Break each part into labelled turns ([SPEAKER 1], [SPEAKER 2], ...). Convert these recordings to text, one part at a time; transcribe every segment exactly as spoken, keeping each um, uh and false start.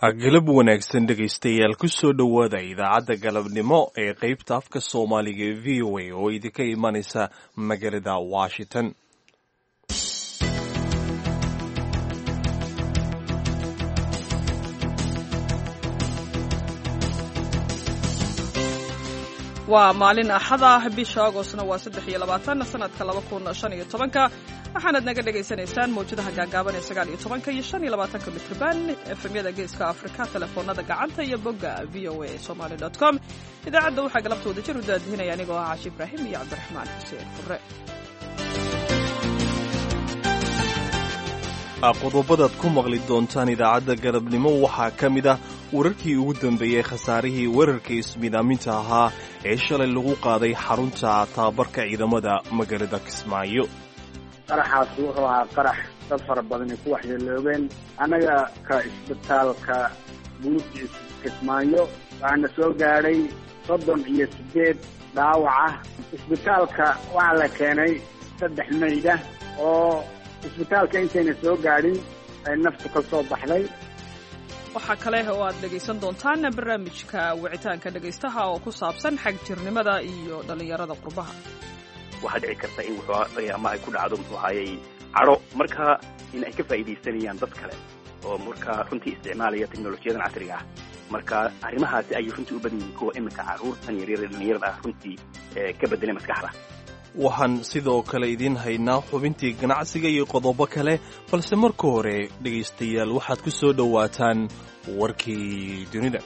[SPEAKER 1] galab wanaagsan dhegaystayaal ku soo dhowaada idaacadda galabnimo ee qaybta afka soomaaliga ee v o a oo idinka imanaysa magaalada washington.
[SPEAKER 2] waa maalin axada bisha agoostna waa saddex iyo labaatan sanadka laba kun shan iyo tobanka waxaanaad naga dhagaysanaysaan mawjadaha gaagaaban ee sagaal iyo tobanka iyo shan iyo labaatanka mitrban efemyada geeska afrika telefoonada gacanta iyo bogga v o a somaly dot com idaacadda waxaa galabtooda jir u daadihinaya anigoo ah caashi ibraahim iyo cabdiraxmaan xuseen furre.
[SPEAKER 1] qodobadaad ku maqli doontaan idaacadda galabnimo waxaa ka mid ah wararkii ugu dambeeyey khasaarihii weerarka ismidaaminta ahaa ee shalay lagu qaaday xarunta tababarka ciidamada magaalada Kismaayo.
[SPEAKER 3] qaraxaas wuxuu ahaa qarax dad fara badan ay ku waxyeeloobeen. annaga ka isbitaalka guud Kismaayo waxaana soo gaadhay soddon iyo sideed dhaawac ah. isbitaalka waxaa la keenay saddex mayd ah oo isbitaalka intayna soo gaadhin ay naftu ka soo baxday.
[SPEAKER 2] waxaa kale oo aad dhegaysan doontaan barnaamijka wicitaanka dhegaystaha oo ku saabsan xag jirnimada iyo dhallinyarada qurbaha.
[SPEAKER 4] waxaa dhici karta in wuxuu ama ay ku dhacdo muxuu ahayey cadho marka in ay ka faa'iidaysanayaan dad kale oo markaa runtii isticmaalaya teknolojiyadan casriga ah. marka arrimahaasi ayay runtii u badan yihiin kuwa iminka carruurtan yaryar dhallinyarada ah runtii ka bedelay maskaxda.
[SPEAKER 1] waxaan sidoo kale idiin haynaa xubintii ganacsiga iyo qodobo kale balse marka hore dhegaystayaal waxaad ku soo dhowaataan warkii dunida.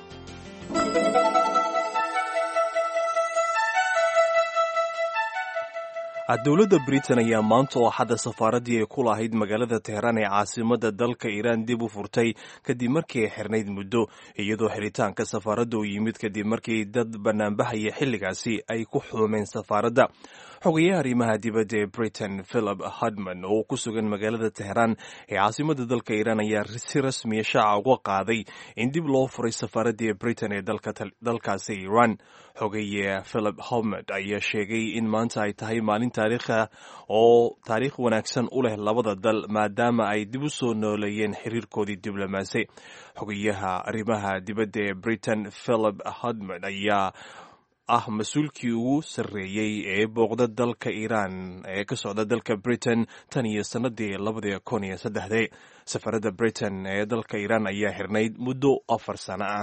[SPEAKER 1] dowladda Britain ayaa maanta oo xadda safaaraddii ay ku lahayd magaalada Teheraan ee caasimadda dalka Iiraan dib u furtay kadib markii ay xirnayd muddo, iyadoo xiritaanka safaaradda uu yimid kadib markii dad bannaanbahaya xilligaasi ay ku xumeen safaaradda. xogayaha arrimaha dibadda ee Britain Philip Hudman oo ku sugan magaalada Teheraan ee caasimadda dalka Iiraan ayaa si rasmiya shaaca uga qaaday in dib loo furay safaaraddii Britain ee dalkaasi Iiraan. xogaye Philip Hudman ayaa sheegay in maanta ay tahay maalin taariikh ah oo taariikh wanaagsan u leh labada dal maadaama ay dib u soo nooleeyeen xiriirkoodii diblomaasi. xogayaha arrimaha dibadda ee Britain Philip Hudman ayaa ah mas-uulkii ugu sarreeyey ee booqda dalka Iiraan ee ka socda dalka Britain tan iyo sanadii labadii kun iyo saddexdii. safaradda Britain ee dalka Iiraan ayaa xirnayd muddo afar sano ah.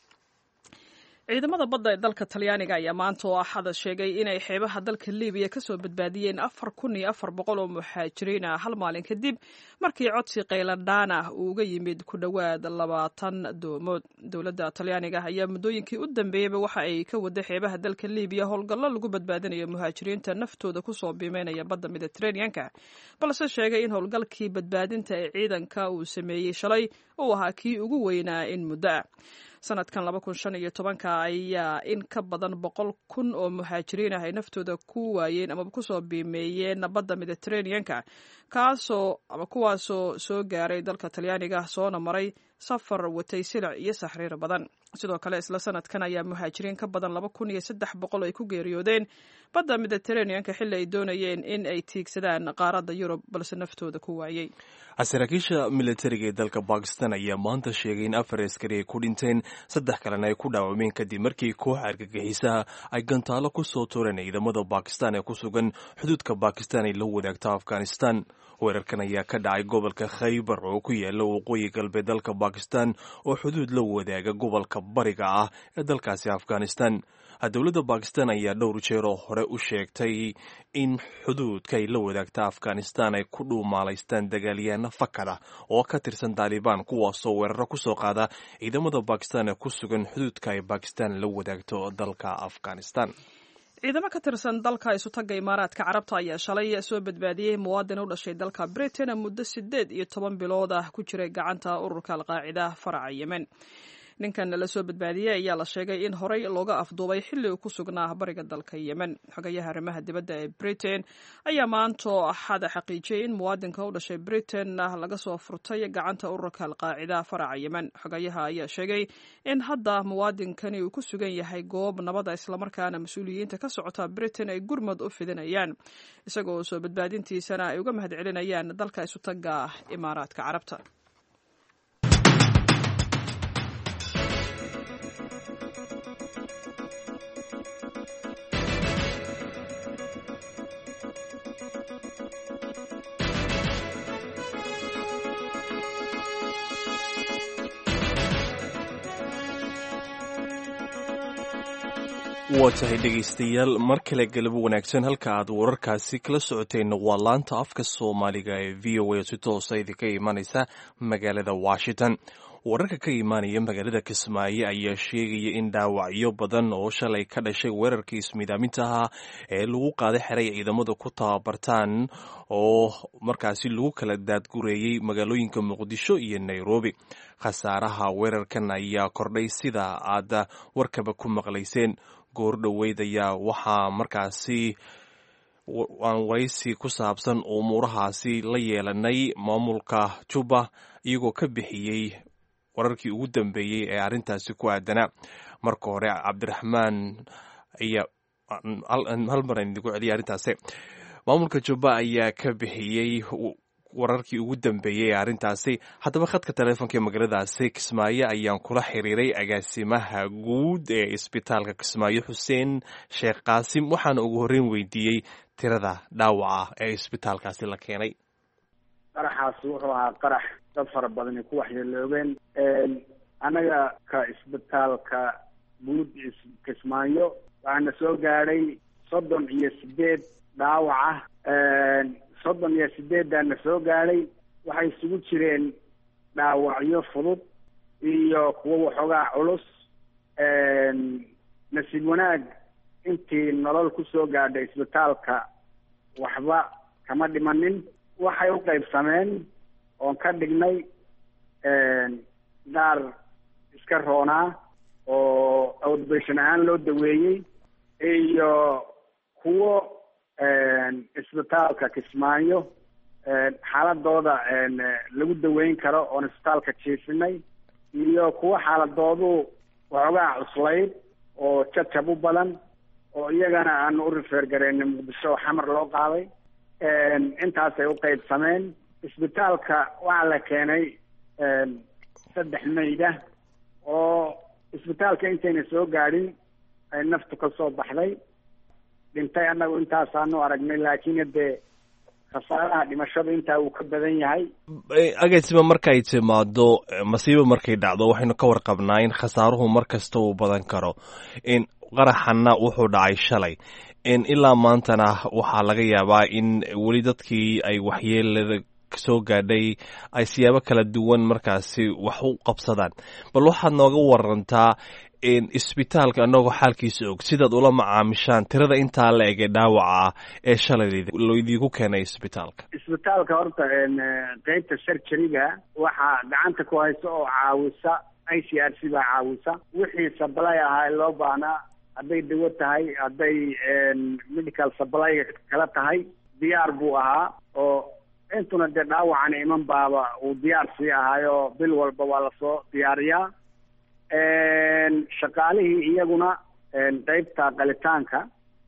[SPEAKER 2] ciidamada badda ee dalka Talyaaniga ayaa maanta oo axada sheegay inay xeebaha dalka Liibiya ka soo badbaadiyeen afar kun iyo afar boqol oo muhaajiriin ah hal maalin kadib markii codsi qayladhaan ah uu uga yimid ku dhowaad labaatan doomood. dowladda Talyaaniga ayaa muddooyinkii u dambeeyeyba waxa ay ka waday xeebaha dalka Liibiya howlgallo lagu badbaadinayo muhaajiriinta naftooda ku soo biimeynaya badda Mediterranean-ka, balse sheegay in howlgalkii badbaadinta ee ciidanka uu sameeyey shalay uu ahaa kii ugu weynaa in muddo ah. sanadkan laba kun shan iyo tobanka ayaa in ka badan boqol kun oo muhaajiriin ah ay naftooda ku waayeen ama kusoo biimeeyeen badda Mediterranean-ka kaasoo ama kuwaasoo soo gaaray dalka Talyaaniga soona maray safar watay silic iyo saxriir badan. sidoo kale isla sanadkan ayaa muhaajiriin ka badan laba kun iyo saddex boqol ay ku geeriyoodeen badda Mediterranean-ka xilli ay doonayeen in ay tiigsadaan qaaradda Yurub balse naftooda ku waayey.
[SPEAKER 1] saraakiisha militariga ee dalka Pakistan ayaa maanta sheegay in afar askari ay ku dhinteen, saddex kalena ay ku dhaawacmeen kadib markii koox argagixisaha ay gantaalo ku soo tuureen ciidamada Pakistan ee ku sugan xuduudka Pakistan ay la wadaagta Afghanistan. weerarkan ayaa ka dhacay gobolka Khaybar oo ku yaala waqooyi galbeed dalka Pakistan oo xuduud la wadaaga gobolka bariga ah ee dalkaasi Afghanistan. dowladda Pakistan ayaa dhowr jeer oo hore u sheegtay in xuduudka ay la wadaagta Afghanistan ay ku dhuumaalaystaan dagaalyahanno fakada oo ka tirsan Taliban kuwaasoo weeraro ku soo qaada ciidamada Pakistan ee ku sugan xuduudka ay Pakistan la wadaagto dalka Afghanistan.
[SPEAKER 2] ciidamo ka tirsan dalka isutaga Imaaraadka Carabta ayaa shalay soo badbaadiyey muwaadin u dhashay dalka Britain muddo sideed iyo toban bilood ah ku jiray gacanta ururka Al-Qaacida faraca Yemen. ninkan la soo badbaadiyey ayaa la sheegay in horey looga afduubay xilli uu ku sugnaa bariga dalka Yemen. xogayaha arrimaha dibadda ee Britain ayaa maanta axada xaqiijiyey in muwaadinka u dhashay Britain laga soo furtay gacanta ururka Al-Qaacida faraca Yemen. xogayaha ayaa sheegay in hadda muwaadinkani uu ku sugan yahay goob nabada islamarkaana mas-uuliyiinta ka socota Britain ay gurmad u fidinayaan, isagoo soo badbaadintiisana ay uga mahadcelinayaan dalka isutaga Imaaraadka Carabta.
[SPEAKER 1] waa tahay dhegaystayaal mar kale galabo wanaagsan halka aad wararkaasi kala socoteen waa laanta afka soomaaliga ee v o a si toosa idinka imanaysa magaalada washington. wararka ka imaanaya magaalada kismaayo ayaa sheegaya in dhaawacyo badan oo shalay ka dhashay weerarkii ismiidaaminta ahaa ee lagu qaaday xeray ciidamadu ku tababartaan oo markaasi lagu kala daadgureeyey magaalooyinka muqdisho iyo nairobi. khasaaraha weerarkan ayaa kordhay sida aad warkaba ku maqlayseen. goordhoweyd ayaa waxaa markaasi aan waraysi ku saabsan umuurahaasi la yeelanay maamulka juba iyagoo ka bixiyey wararkii ugu dambeeyey ee arrintaasi ku aadanaa. marka hore cabdiraxmaan ayaa hal mar aan idigu celiyay arrintaasi. maamulka juba ayaa ka bixiyey wararkii ugu dambeeyey ee arrintaasi. haddaba khadka taleefonka ee magaaladaasi kismaayo ayaan kula xiriiray agaasimaha guud ee isbitaalka kismaayo xuseen sheekh qaasim waxaana ugu horreyn weydiiyey tirada dhaawaca ee isbitaalkaasi la keenay.
[SPEAKER 3] qaraxaasi wuxuu ahaa qarax dad fara badan ay ku waxyeeloobeen. annaga ka isbitaalka guud kismaayo waxaana soo gaadhay soddon iyo sideed dhaawac ah. soddon iyo sideedana soo gaadhay waxay isugu jireen dhaawacyo fudud iyo kuwo waxoogaa culus. nasiib wanaag intii nolol ku soo gaadhay isbitaalka waxba kama dhimanin. waxay u qaybsameen oon ka dhignay qaar iska roonaa oo outpatient ahaan loo daweeyey iyo kuwo isbitaalka kismaayo xaaladooda lagu daweyn karo oon isbitaalka jiifinay iyo kuwo xaaladoodu waxoogaa cuslayd oo jajab u badan oo iyagana aan u rifeer gareyna muqdisho oo xamar loo qaaday. intaasay u qaybsameen. isbitaalka waxaa la keenay saddex mayda oo isbitaalka intayna soo gaadhin ay naftu ka soo baxday. dhintay annagu intaasaanu aragnay laakiin hadee khasaaraha dhimashada intaa uu ka badan yahay.
[SPEAKER 1] agaasima markay timaado masiibo markay dhacdo waxaynu ka warqabnaa in khasaaruhu mar kasta uu badan karo. in qaraxana wuxuu dhacay shalay ilaa maantana waxaa laga yaabaa in weli dadkii ay waxyeelada soo gaadhay ay siyaabo kala duwan markaasi wax u qabsadaan. bal waxaad nooga warantaa isbitaalka anagoo xaalkiisa og sidaad ula macaamishaan tirada intaa la ege dhaawaca ah ee shalay laidiinku keenay isbitaalka.
[SPEAKER 3] isbitaalka horta qeybta surgeryga waxaa gacanta ku haysa oo caawisa i c r c baa caawisa. wixii sablay ahaa loo baahnaa hadday dawo tahay hadday medical supplyga kala tahay diyaar buu ahaa. oo intuna dee dhaawacana iman baaba uu diyaar sii ahaayo bil walba waa lasoo diyaariyaa. shaqaalihii iyaguna qeybta qalitaanka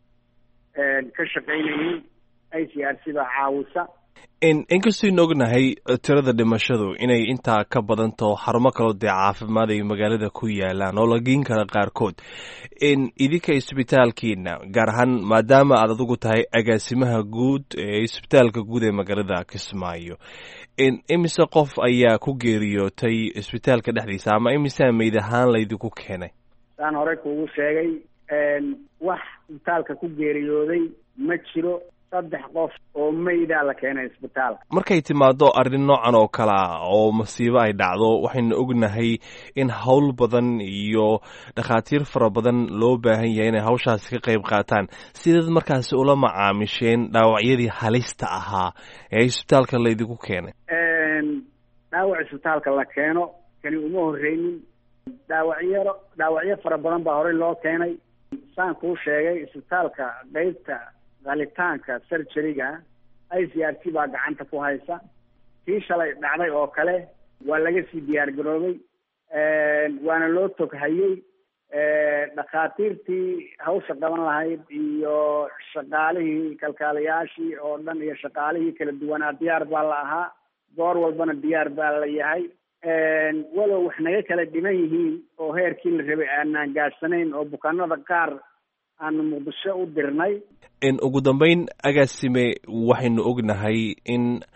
[SPEAKER 3] ka shaqaynayay i c r c baa caawisa.
[SPEAKER 1] inkastaynu ognahay tirada dhimashadu inay intaa ka badantaho xarumo kaloo dee caafimaad ay magaalada ku yaalaan oo la geen kara qaarkood. idinka isbitaalkiina gaar ahaan maadaama aad adigu tahay agaasimaha guud ee isbitaalka guud ee magaalada kismaayo, imise qof ayaa ku geeriyootay isbitaalka dhexdiisa ama imisaa meyd ahaan laydinku keenay?
[SPEAKER 3] saan horey kuugu sheegay wax isbitaalka ku geeriyooday ma jiro. saddex qof oo maydaa la keenay isbitaalka.
[SPEAKER 1] markay timaado arrin noocan oo kale ah oo masiibo ay dhacdo waxaynu ognahay in hawl badan iyo dhakhaatiir fara badan loo baahan yahay inay hawshaasi ka qayb qaataan. sidaad markaasi ula macaamisheen dhaawacyadii halista ahaa ee isbitaalka laydinku keenay?
[SPEAKER 3] dhaawac isbitaalka la keeno kani uma horreynin. dhaawacyaro dhaawacyo fara badan baa horey loo keenay. saan kuu sheegay isbitaalka qeybta qalitaanka surgeryga i c r c baa gacanta ku haysa. tii shalay dhacday oo kale waa laga sii diyaar garoobay waana loo toghayey. dhakhaatiirtii hawsha qaban lahayd iyo shaqaalihii kalkaalayaashii oo dhan iyo shaqaalihii kala duwanaa diyaar baa la ahaa. goor walbana diyaar baa la yahay. walow wax naga kala dhiman yihiin oo heerkii la rabay aanaan gaadhsanayn oo bukaanada qaar aanu muqdisho u dirnay.
[SPEAKER 1] ugu dambeyn agaasime waxaynu ognahay in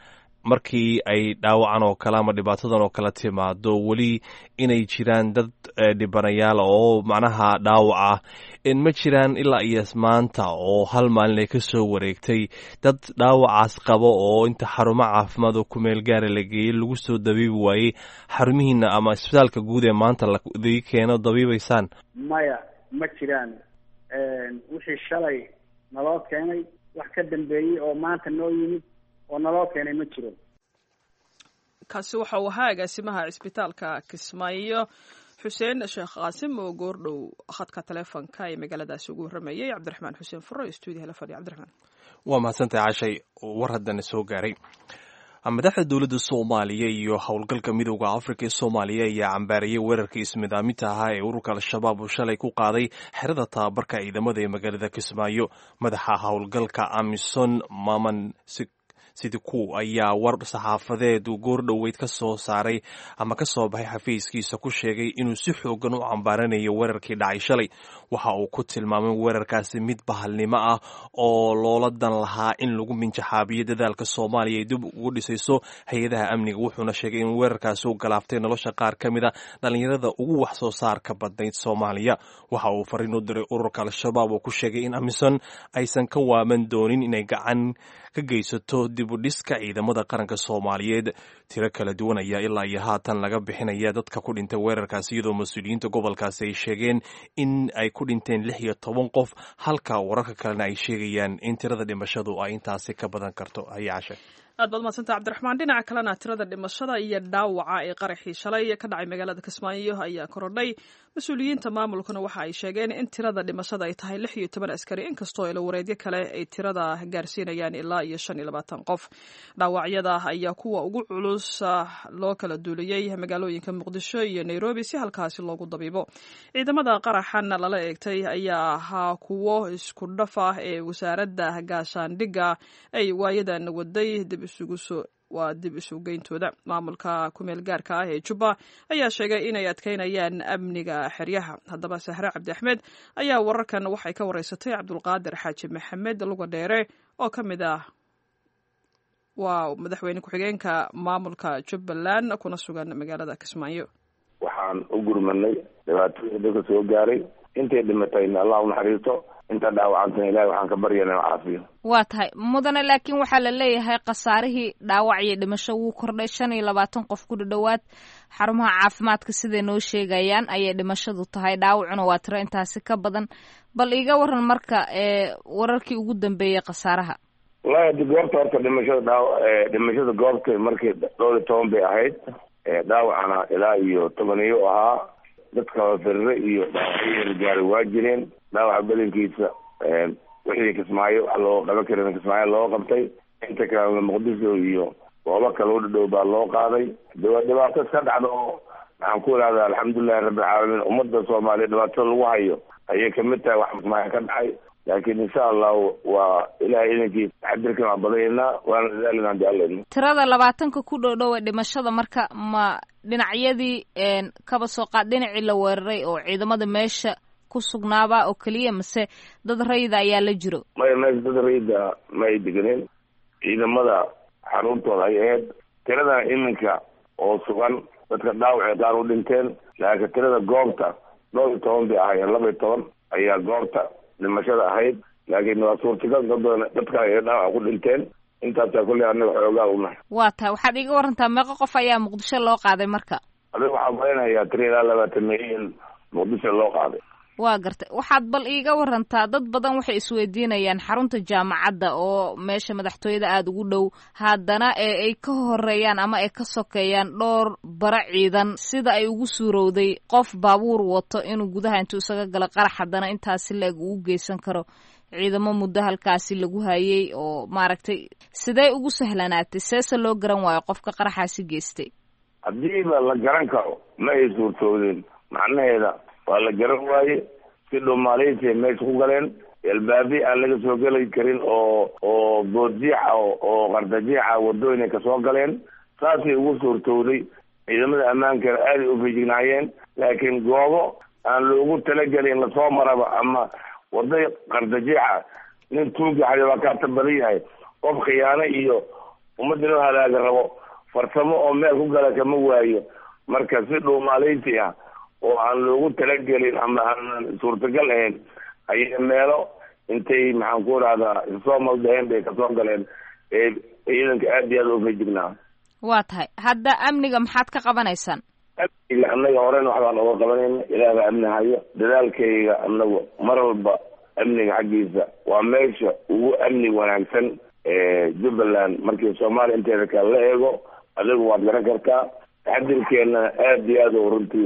[SPEAKER 1] markii ay dhaawacan oo kale ama dhibaatadan oo kale timaado weli inay jiraan dad dhibanayaal oo macnaha dhaawac ah ma jiraan ilaa iyo maanta oo hal maalin ay ka soo wareegtay dad dhaawacaas qabo oo inta xarumo caafimaad oo kumeel gaara la geeyey lagu soo dabiibi waayey xarumihiina ama isbitaalka guud ee maanta ladii keeno dabiibaysaan?
[SPEAKER 3] maya ma jiraan. wixii shalay naloo keenay wax ka dambeeyey oo maanta noo yimid oo naloo keenay ma jiro.
[SPEAKER 2] kaasi waxa uu ahaa agaasimaha cisbitaalka Kismaayo xuseen sheekh qaasim oo goordhow khadka taleefanka ee magaaladaasi ugu waramayay cabdiraxmaan xuseen furo stuudiyaha la fadhiya. cabdiraxmaan
[SPEAKER 1] waa mahadsantahay cashay. war haddana soo gaaray madaxda dowladda Soomaaliya iyo howlgalka midowda Afrika ee Soomaaliya ayaa cambaarayay weerarkii ismidaaminta ahaa ee ururka al-shabaab uu shalay ku qaaday xerada tababarka ciidamada ee magaalada Kismaayo. madaxa howlgalka Amisom Maman Sidiku ayaa war saxaafadeed uu goordhoweyd ka soo saaray ama ka soo baxay xafiiskiisa ku sheegay inuu si xoogan u cambaaranayo weerarkii dhacay shalay. waxa uu ku tilmaamay weerarkaasi mid bahalnimo ah oo loola dan lahaa in lagu minjaxaabiyo dadaalka Soomaaliya ay dib ugu dhisayso hay-adaha amniga. wuxuuna sheegay in weerarkaasi uu galaaftay nolosha qaar ka mid a dhalinyarada ugu wax soo saarka badnayd Soomaaliya. waxa uu fariin u diray ururka al-shabaab oo ku sheegay in Amisom aysan ka waaman doonin inay gacan ka geysato dib u dhiska ciidamada qaranka Soomaaliyeed. tiro kala duwan ayaa ilaa iyo haatan laga bixinaya dadka ku dhintay weerarkaasi, iyadoo mas-uuliyiinta gobolkaasi ay sheegeen in ay ku dhinteen lix iyo toban qof, halka wararka kalena ay sheegayaan in tirada dhimashadu ay intaasi ka badan karto. haya cashe.
[SPEAKER 2] aad baad mahadsanta cabdiraxmaan. dhinaca kalena tirada dhimashada iyo dhaawaca ee qaraxii shalay ka dhacay magaalada Kismaayo ayaa korodhay. mas-uuliyiinta maamulkuna waxa ay sheegeen in tirada dhimashada ay tahay lix iyo toban askari, inkastoo ilo wareedyo kale ay tirada gaarsiinayaan ilaa iyo shan iyo labaatan qof. dhaawacyada ayaa kuwa ugu culus loo kala duuliyey magaalooyinka Muqdisho iyo Nairobi si halkaasi loogu dabiibo. ciidamada qaraxan lala eegtay ayaa ahaa kuwo isku dhaf ah ee wasaaradda gaashaandhigga ay waayadan waday dib isugu soo waa dib isu geyntooda. maamulka kumeel gaarka ah ee Jubba ayaa sheegay inay adkeynayaan amniga xeryaha. haddaba Sahre Cabdi Axmed ayaa wararkan waxay ka wareysatay Cabdulqaadir Xaaji Maxamed Luga Dheere oo ka mid ah waa madaxweyne ku-xigeenka maamulka Jubbaland kuna sugan magaalada Kismaayo.
[SPEAKER 5] waxaan u gurmanay dhibaatooyinka dadka soo gaaray. intay dhimatayna Allah u naxariisto, inta dhaawacantana ilaahay waxaan ka baryaynaa caafiyo.
[SPEAKER 6] waa tahay mudane, laakiin waxaa la leeyahay khasaarihii dhaawac iyo dhimasho wuu kordhay. shan iyo labaatan qof ku dhowaad xarumaha caafimaadka siday noo sheegayaan ayay dhimashadu tahay, dhaawacuna waa tiro intaasi ka badan. bal iiga waran marka ee wararkii ugu dambeeyey khasaaraha.
[SPEAKER 5] wallahi hadii goobta horta dhimashada dhaaw dhimashada goobta markii dhowr iyo toban bay ahayd, dhaawacana ilaa iyo toban iyo ahaa. dadka firre iyo dhaawacyo gaari waa jireen. dhaawaca badankiisa wixii Kismaayo wax loo qaban karin Kismaayo loo qabtay. inta kale Muqdisho iyo goobo kale u dhow baa loo qaaday. dhibaato ka dhacdo waxaan ku leeyahay alxamdulillahi rabbil caalamiin. ummadda Soomaaliyeed dhibaato lagu hayo ayay kamid tahay wax Kismaayo ka dhacay. laakiin insha Allah waa ilaahay inagii taxadirkan waa badayna waana dadaalnaa daalin.
[SPEAKER 6] tirada labaatanka ku dhow ee dhimashada marka ma dhinacyadii een kaba soo qaad dhinacii la weeraray oo ciidamada meesha ku sugnaaba oo kaliya mise dad rayida ayaa la jiro?
[SPEAKER 5] may may dad rayida may deganeen. ciidamada xaruntooda ay ahayd. tirada iminka oo sugan dadka dhaawac qaar u dhinteen, laakiin tirada goobta dhowr iyo toban bay ahaayeen. laba iyo toban ayaa goobta dhimashada ahayd, laakiin waa suurtagal dadka ay dhaawac ku dhinteen. intaasaa kulli anaga xoogaa unahay.
[SPEAKER 6] waa tahay waxaad iiga warantaa meeqa qof ayaa Muqdisho loo qaaday marka?
[SPEAKER 5] adiga waxaa maraynayaa tiri ilaa labaatan milyan Muqdisho loo qaaday.
[SPEAKER 6] waa gartay. waxaad bal iiga warantaa dad badan waxay isweydiinayaan xarunta jaamacadda oo meesha madaxtooyada aada ugu dhow, haddana ee ay ka horeeyaan ama ay ka sokeeyaan dhowr bara ciidan, sida ay ugu suurowday qof baabuur wato inuu gudaha intuu isaga galo qarax haddana intaasi leeg uu geysan karo. ciidamo muddo halkaasi lagu hayay oo maaragtay sidee ugu sahlanaatay, seese loo garan waayo qofka qaraxaasi geystay?
[SPEAKER 5] haddiiba la garan karo ma ay suurtoodeen, macnaheeda waa la garan waaye. si dhow Malaysia meesha ku galeen, albaabi aan laga soo geli karin oo oo boodjiixa oo qardajiixa wadooyin ka soo galeen. saasay ugu suurtooday. ciidamada ammaanka aad u feejignaayeen, laakiin goobo aan loogu talagelin la soo maraba ama waday qardajiixa nin tuuga xayo waa ka tabadan yahay. qof khiyaano iyo ummadda inuu halaaga rabo farsamo oo meel ku gala kama waayo. marka si dhuumaalaynti ah oo aan loogu talagelin ama aan suurtagal ahayn ayay meelo intay maxaan ku rahdaa soo maldaheen bay kasoo galeen ee ciidanka aad iyo aad u feejignaa.
[SPEAKER 6] waa tahay hadda amniga maxaad ka qabanaysaan?
[SPEAKER 5] amniga annaga horena waxbaan uga qabanayna, ilaah baa amni hayo. dadaalkayga annagu mar walba amniga xaggiisa waa meesha ugu amni wanaagsan ee Jubbaland markii Soomaaliya inteeda kale la eego. adigu waad garan kartaa taxadirkeena aad iyo aad u runtii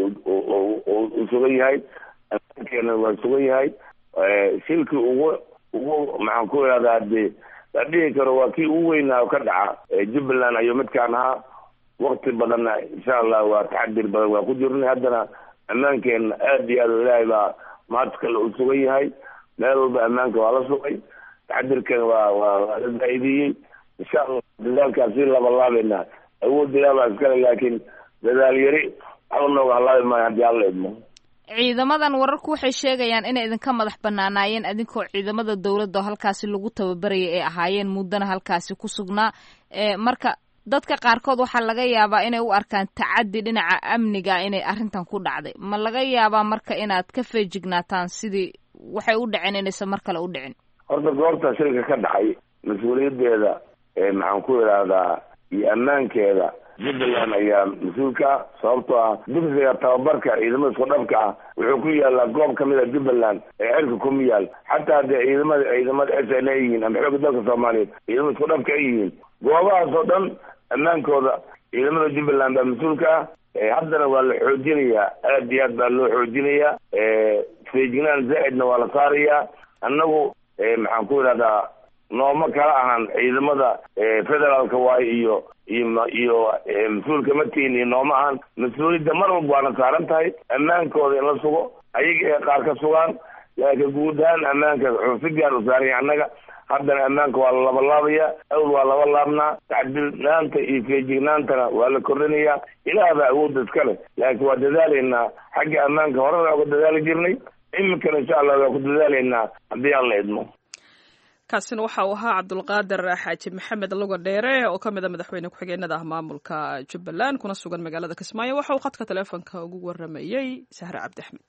[SPEAKER 5] u sugan yahay, keena waa sugan yahay. shilki ugu ugu maxaan ku ihahdaa dee la dhihi karo waa kii ugu weynaa oo ka dhaca Jubbaland ayuu midkaan ahaa. wakti badanna insha allah waa taxadir badan waa ku jirnay. haddana ammaankeena aad iyo aad ilaahay baa maanta kale u sugan yahay. meel walba ammaanka waa la sugay, taxadirkeena waa waa la zaa'idiyey. insha allah dadaalkaas si labalaabayna awood ilaah baa iskale, laakiin dadaal yari waxba nooga halaabi maayo haddii alla idmo.
[SPEAKER 6] ciidamadan wararku waxay sheegayaan inay idinka madax banaanaayeen adinkoo ciidamada dawladda halkaasi lagu tababarayay ay ahaayeen muddana halkaasi ku sugnaa. marka dadka qaarkood waxaa laga yaabaa inay u arkaan tacaddi dhinaca amniga inay arrintan ku dhacday. ma laga yaabaa marka inaad ka feejignaataan sidii waxay u dhaceen inaysan mar kale u dhicin?
[SPEAKER 5] horta goobta shilka ka dhacay mas-uuliyadeeda maxaan ku idhaahdaa iyo ammaankeeda Jubbaland ayaa mas-uulka ah. sababtoo ah dugsiga tababarka ciidamada isku dhabka ah wuxuu ku yaalaa goob kamid a Jubbaland ee cirka kuma yaal. xataa hadee ciidamada ciidamada S N A yihiin ama xoogga dalka Soomaaliyeed ciidamada isku dhabka ay yihiin, goobahaas oo dhan ammaankooda ciidamada Jubbaland baa mas-uulka ah. haddana waa la xoojinayaa, aad iyo aad baa loo xoojinayaa. feejignaan zaa'idna waa la saarayaa. annagu maxaan ku idhahdaa nooma kala ahan ciidamada federaalka waayo iyo iyo iyo mas-uulka matiin iyo nooma ahan. mas-uuliyadda mar walba waana saaran tahay ammaankooda in la sugo, ayaga qaar ka sugaan, laakiin guud ahaan ammaanka wuxuu si gaar u saaran yahay annaga. haddana ammaanka waa la labalaabaya, awal waa laba laabnaa. tacdilnaanta iyo feejignaantana waa la kordhinayaa. ilaah baa awoodda iska leh, laakiin waa dadaalaynaa xagga ammaanka horena uga dadaali jirnay, iminkana insha allah waa ku dadaalaynaa haddii aan la idmo.
[SPEAKER 2] kaasina waxa uu ahaa cabdulqaadir xaaji maxamed luga dheere oo ka mid a madaxweyne ku-xigeenada ah maamulka Jubbaland kuna sugan magaalada Kismaayo. waxa uu khadka taleefonka ugu waramayey Sahre Cabdi Axmed.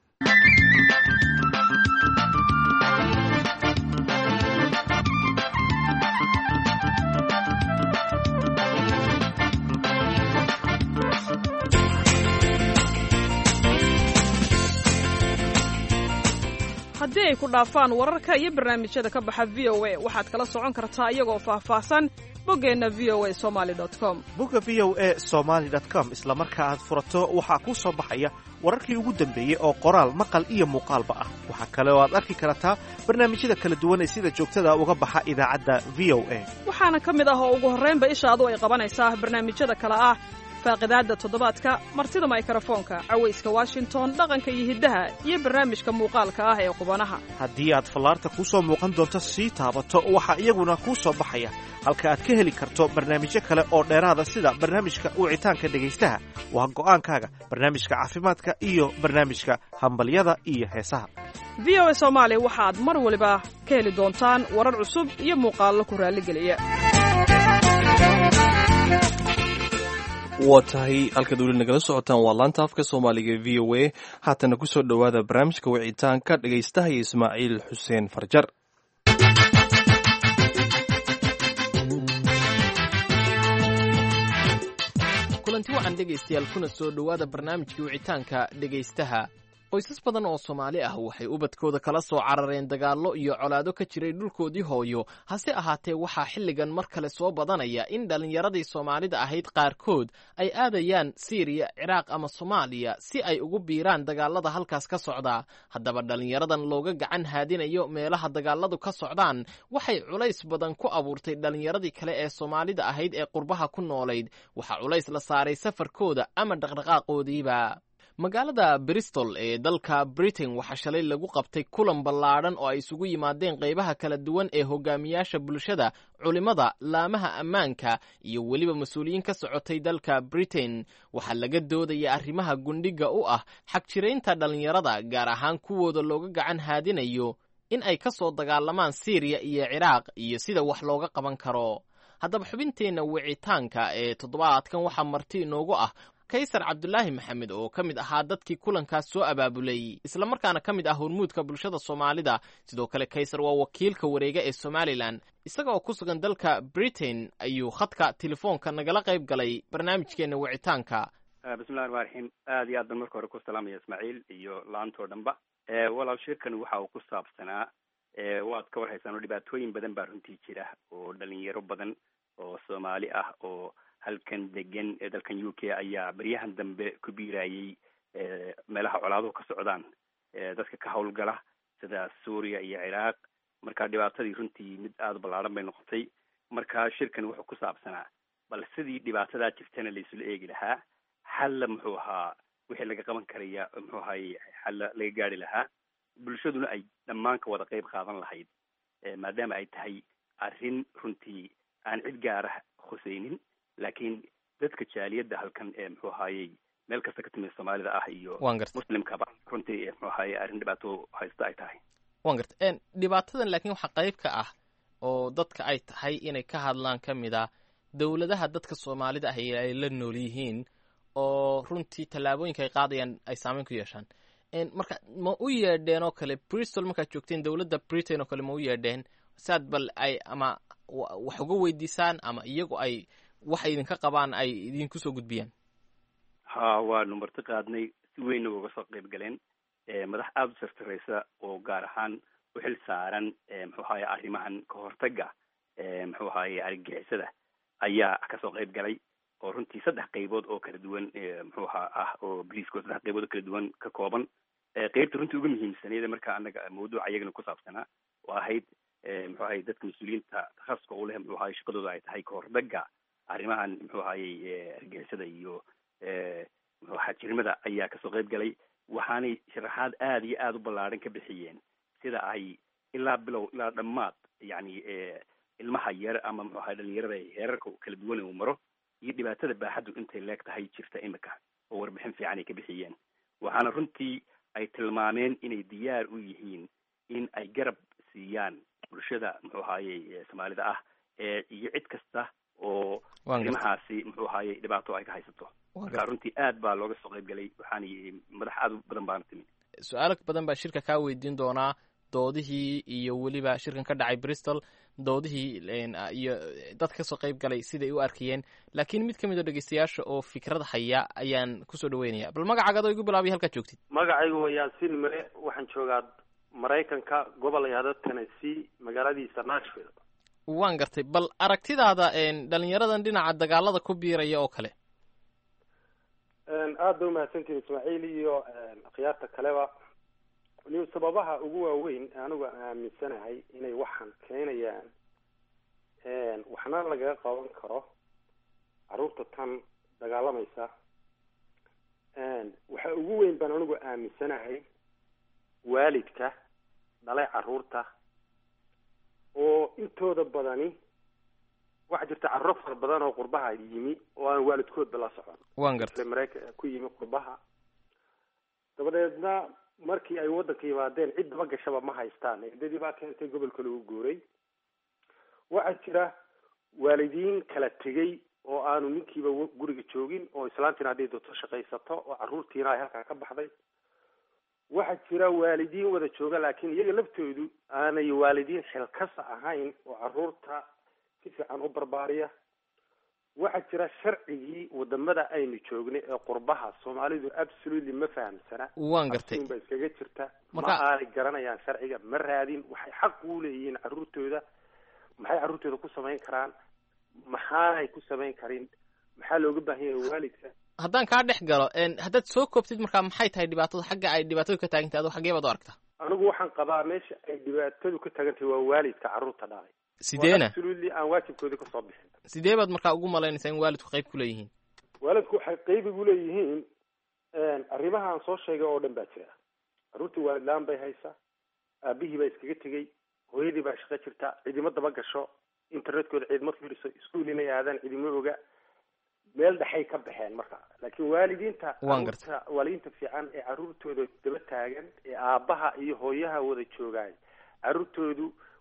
[SPEAKER 2] haddii ay ku dhaafaan wararka iyo barnaamijyada ka baxa v o a waxaad kala socon kartaa iyagoo faahfaahsan boggeenna v o a somaly dot com.
[SPEAKER 7] bogga v o a somaly dot com isla marka aad furato waxaa kuu soo baxaya wararkii ugu dambeeyey oo qoraal maqal iyo muuqaalba ah. waxaa kale oo aad arki kartaa barnaamijyada kala duwan ee sida joogtada uga baxa idaacadda v o a.
[SPEAKER 2] waxaana ka mid ah oo ugu horraynba ishaadu ay qabanaysaa barnaamijyada kale ah faaqidaadda toddobaadka, martida mikrofoonka, cawayska Washington, dhaqanka iyo hiddaha, iyo barnaamijka muuqaalka ah ee qubanaha.
[SPEAKER 7] haddii aad fallaarta kuu soo muuqan doonto sii taabato waxaa iyaguna kuu soo baxaya halka aad ka heli karto barnaamijyo kale oo dheeraada sida barnaamijka wicitaanka dhegaystaha, waa go'aankaaga, barnaamijka caafimaadka iyo barnaamijka hambalyada iyo heesaha.
[SPEAKER 2] v o a Soomaali waxaad mar waliba ka heli doontaan warar cusub iyo muuqaallo ku raalligeliya.
[SPEAKER 1] waa tahay halkaad weli nagala socotaan waa laanta afka soomaaliga v o a. haatana ku soo dhowaada barnaamijka wicitaanka dhegaystaha iyo Ismaaciil Xuseen Farjar.
[SPEAKER 8] kulanti wacan dhegaystayaal kuna soo dhowaada barnaamijka wicitaanka dhegaystaha. qoysas badan oo Soomaali ah waxay ubadkooda kala soo carareen dagaallo iyo colaado ka jiray dhulkoodii hooyo. hase ahaatee waxaa xilligan mar kale soo badanaya in dhallinyaradii Soomaalida ahayd qaarkood ay aadayaan Syria, Ciraaq ama Soomaaliya si ay ugu biiraan dagaalada halkaas ka socda. haddaba dhallinyaradan looga gacan haadinayo meelaha dagaaladu ka socdaan waxay culays badan ku abuurtay dhallinyaradii kale ee Soomaalida ahayd ee qurbaha ku noolayd. waxaa culays la saaray safarkooda ama dhaqdhaqaaqoodiiba. magaalada Bristol ee dalka Britain waxaa shalay lagu qabtay kulan ballaadhan oo ay isugu yimaadeen qaybaha kala duwan ee hogaamiyaasha bulshada, culimada, laamaha ammaanka iyo weliba mas-uuliyiin ka socotay dalka Britain. waxaa laga doodaya arrimaha gundhiga u ah xagjiraynta dhallinyarada, gaar ahaan kuwooda looga gacan haadinayo in ay ka soo dagaalamaan Syria iyo Ciraaq iyo sida wax looga qaban karo. haddaba xubinteenna wicitaanka ee toddobaadkan waxaa marti inoogu ah kaysar cabdulaahi maxamed oo ka mid ahaa dadkii kulankaas soo abaabulay islamarkaana ka mid ah hormuudka bulshada soomaalida. sidoo kale kaysar waa wakiilka wareega ee somalilan, isaga oo ku sugan dalka britain ayuu khadka telefoonka nagala qayb galay barnaamijkeena wicitaanka.
[SPEAKER 4] bismillahi raxmaan raxiim, aad iyo aad baan marka hore ku salaamaya ismaaciil iyo laantoo dhanba. walaal shirkan waxa uu ku saabsanaa waad ka warhaysaan oo dhibaatooyin badan baa runtii jira oo dhalinyaro badan oo soomaali ah oo halkan degan ee dalkan u k ayaa baryahan dambe ku biirayay meelaha colaaduhu ka socdaan, dadka ka howlgala sida suuriya iyo ciraaq. marka dhibaatadii runtii mid aada u ballaaran bay noqotay. marka shirkan wuxuu ku saabsanaa bal sidii dhibaatadaa jirtana laisula eegi lahaa, xalla muxuu ahaa wixii laga qaban karaya muxuu ahaay xalla laga gaari lahaa, bulshaduna ay dhammaan ka wada qayb qaadan lahayd, maadaama ay tahay arrin runtii aan cid gaara khusaynin, laakiin dadka jaaliyadda halkan ee muxuu ahaayey meel kasta ka timid soomaalida ah iyo muslimkaba runtii muxuu ahaayey arrin dhibaato haysta ay tahay.
[SPEAKER 8] wan garta dhibaatadan laakiin waxaa qayb ka ah oo dadka ay tahay inay ka hadlaan ka mid ah dowladaha dadka soomaalida ah ay la nool yihiin oo runtii tallaabooyinka ay qaadayaan ay saameyn ku yeeshaan. marka ma u yeedheen oo kale bristol markaad joogteen dowladda britain oo kale ma u yeedheen saad bal ay ama wax uga weydiisaan ama iyagu ay waxay idinka qabaan ay idinku soo gudbiyaan?
[SPEAKER 4] ha waanu marti qaadnay, si weynna uga soo qayb galeen madax aada u sartareysa oo gaar ahaan u xil saaran muxuu ahaye arrimahan ka hortaga muxuu ahaye argagixisada ayaa kasoo qayb galay, oo runtii saddex qaybood oo kala duwan muxuu ahaa ah oo briisko saddex qaybood oo kala duwan ka kooban. qaybta runtii uga muhiimsaneeda marka anaga mawduuca iyagana ku saabsanaa oo ahayd muxuu ahaye dadka mas-uuliyiinta takhasuska u leh muxuu ahaye shaqadooda ay tahay ka hortaga arrimahan muxuu ahaye argagixisada iyo muxuu ahaa jirmada ayaa kasoo qayb galay. waxaanay sharaxaad aada iyo aada u ballaaran ka bixiyeen sida ay ilaa bilow ilaa dhammaad yani ilmaha yar ama muxuu ahaye dhalinyarada heerarka kala duwan uu maro iyo dhibaatada baaxaddu intay leeg tahay jirta imika, oo warbixin fiican ay ka bixiyeen. waxaana runtii ay tilmaameen inay diyaar u yihiin in ay garab siiyaan bulshada muxuu ahaye soomaalida ah iyo cid kasta oo arrimahaasi muxuu ahaye dhibaato ay ka haysato. marka runtii aad baa looga soo qayb galay, waxaana madax aad u badan baana timi.
[SPEAKER 8] su-aalo badan baa shirka kaa weydiin doonaa, doodihii iyo weliba shirkan ka dhacay bristol doodihii iyo dad ka soo qayb galay siday u arkayeen. laakiin mid ka mid oo dhegeystayaasha oo fikrad haya ayaan kusoo dhaweynaya. bal magacaaga adoo igu bilaabay halkaad joogtid.
[SPEAKER 9] magacaygu waa yaasiin mare, waxaan joogaa maraykanka, gobol yahdo tennessee, magaaladiisa nashville.
[SPEAKER 8] waan gartay, bal aragtidaada dhalinyaradan dhinaca dagaalada ku biiraya oo kale.
[SPEAKER 9] aad ba umahadsantihin ismaaciil iyo khiyaarta kaleba. waliba sababaha ugu waaweyn anigu aan aaminsanahay inay waxaan keenayaan waxna lagaga qaban karo carruurta tan dagaalamaysa, waxa ugu weyn baan anigu aaminsanahay waalidka dhalay carruurta oo intooda badani waxaa jirta carruur fara badan oo qurbaha yimi oo aan waalidkoodba la socon.
[SPEAKER 8] waan gartay
[SPEAKER 9] maraykan ku yimi qurbaha, dabadeedna markii ay waddanka yimaadeen cid daba gashaba ma haystaan, eedadii baa keentay gobolka lagu guuray. waxaa jira waalidiin kala tegey oo aanu ninkiiba guriga joogin, oo islaantiina hadday doonto shaqaysato oo carruurtiina ay halkaa ka baxday. waxaa jira waalidiin wada jooga laakiin iyaga laftoodu aanay waalidiin xilkasa ahayn oo carruurta si fiican u barbaariya. waxaa jira sharcigii wadamada aynu joognay ee qurbaha soomaalidu absolutely ma fahamsana.
[SPEAKER 8] waan gartay
[SPEAKER 9] ba iskaga jirta ma aanay garanayaan sharciga, ma raadin waxay xaq u leeyihiin carruurtooda, maxay carruurtooda ku samayn karaan, maxaanay ku samayn karin, maxaa looga baahan yahay waalidka.
[SPEAKER 8] haddaan kaa dhex galo haddaad soo koobtid markaa maxay tahay dhibaatada xagga ay dhibaatadu ka taagan tahay adoo xaggee baad u aragtaa?
[SPEAKER 9] anigu waxaan qabaa meesha ay dhibaatadu ka taagan tahay waa waalidka carruurta dhalay.
[SPEAKER 8] sideena
[SPEAKER 9] absolutely aan waajibkoodii kasoo bixin.
[SPEAKER 8] sidee baad markaa ugu malaynaysaa in waalidku qayb ku leeyihiin?
[SPEAKER 9] waalidku waxay qayb ugu leeyihiin arrimahaan soo sheegay oo dhan baa jira. carruurtii waalid la-aan bay haysaa, aabihii baa iskaga tegey, hooyadii baa shaqo jirta, cidimo daba gasho, internetkooda ciidma fiiriso, iskuul inay aadaan cidimo oga, meel dhexay ka baxeen marka. laakiin waalidiinta carruurta waalidiinta fiican ee carruurtooda daba taagan ee aabbaha iyo hooyaha wada joogaay, carruurtoodu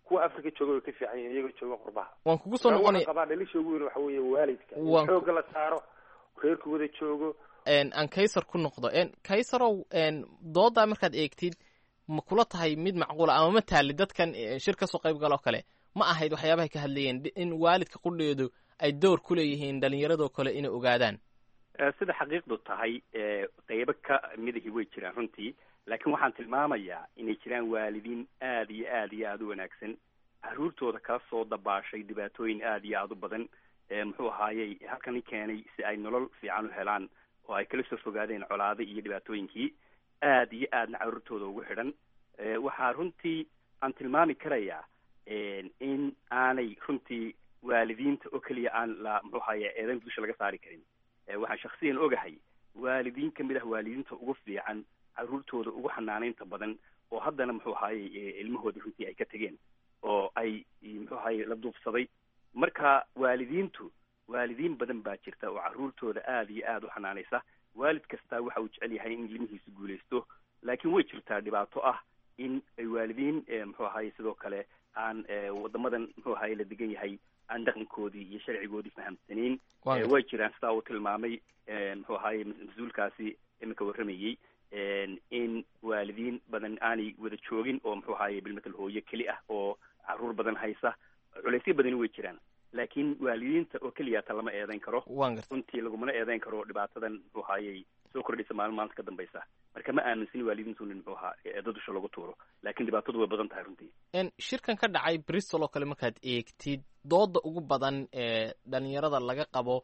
[SPEAKER 9] kuwa africa jooga way ka fiican yihiin iyagoo jooga qurbaha
[SPEAKER 8] waan kugu soo noqonay
[SPEAKER 9] qabaa dhalisha ugu weyn waxa weeye waalidka xooga la saaro reerku wada joogo
[SPEAKER 8] aan kaysar ku noqdo kaysarow doodaa markaad eegtid ma kula tahay mid macquula ama ma taali dadkan shir kasoo qayb galoo kale ma ahayd waxyaabahay ka hadlayeen in waalidka qudheedu ay door ku leeyihiin dhalinyaradoo kale inay ogaadaan
[SPEAKER 4] sida xaqiiqdu tahay qaybo ka midahi way jiraan runtii laakiin waxaan tilmaamayaa inay jiraan waalidiin aad iyo aad iyo aada u wanaagsan caruurtooda kala soo dabaashay dhibaatooyin aad iyo aada u badan muxuu ahaayey halkani keenay si ay nolol fiican u helaan oo ay kala soo fogaadeen colaado iyo dhibaatooyinkii aad iyo aadna caruurtooda ugu xidhan waxaa runtii aan tilmaami karayaa in aanay runtii waalidiinta oo keliya aan la muxuu ahaye eedayn dusha laga saari karin waxaan shaksiyan ogahay waalidiin ka mid ah waalidiinta ugu fiican caruurtooda ugu xanaaneynta badan oo haddana muxuu ahaye ilmahooda runtii ay ka tegeen oo ay muxuu ahaye la duufsaday marka waalidiintu waalidiin badan baa jirta oo caruurtooda aad iyo aada u xanaanaysa waalid kastaa waxa uu jecel yahay in ilmihiisa guulaysto laakiin way jirtaa dhibaato ah in ay waalidiin muxuu ahaye sidoo kale aan wadamadan muxuu ahaye la degan yahay aan dhaqankoodii iyo sharcigoodii fahamsanayn way jiraan sidaa uu tilmaamay muxuu ahaye mas-uulkaasi iminka warramayey in waalidiin badan aanay wada joogin oo muxuu ahaye bilmatal hooye keli ah oo caruur badan haysa culaysyo badani way jiraan laakiin waalidiinta oo keliyaata lama eedayn karo runtii lagumana eedayn karo dhibaatadan muxuu ahaayey soo kordhaysa maalin maalinta ka dambaysa marka ma aaminsan waalidiintunin muxuu ahaa eeda dusha lagu tuuro laakiin dhibaatadu way badan tahay runtii
[SPEAKER 8] shirkan ka dhacay bristol oo kale markaad eegtid dooda ugu badan ee dhalinyarada laga qabo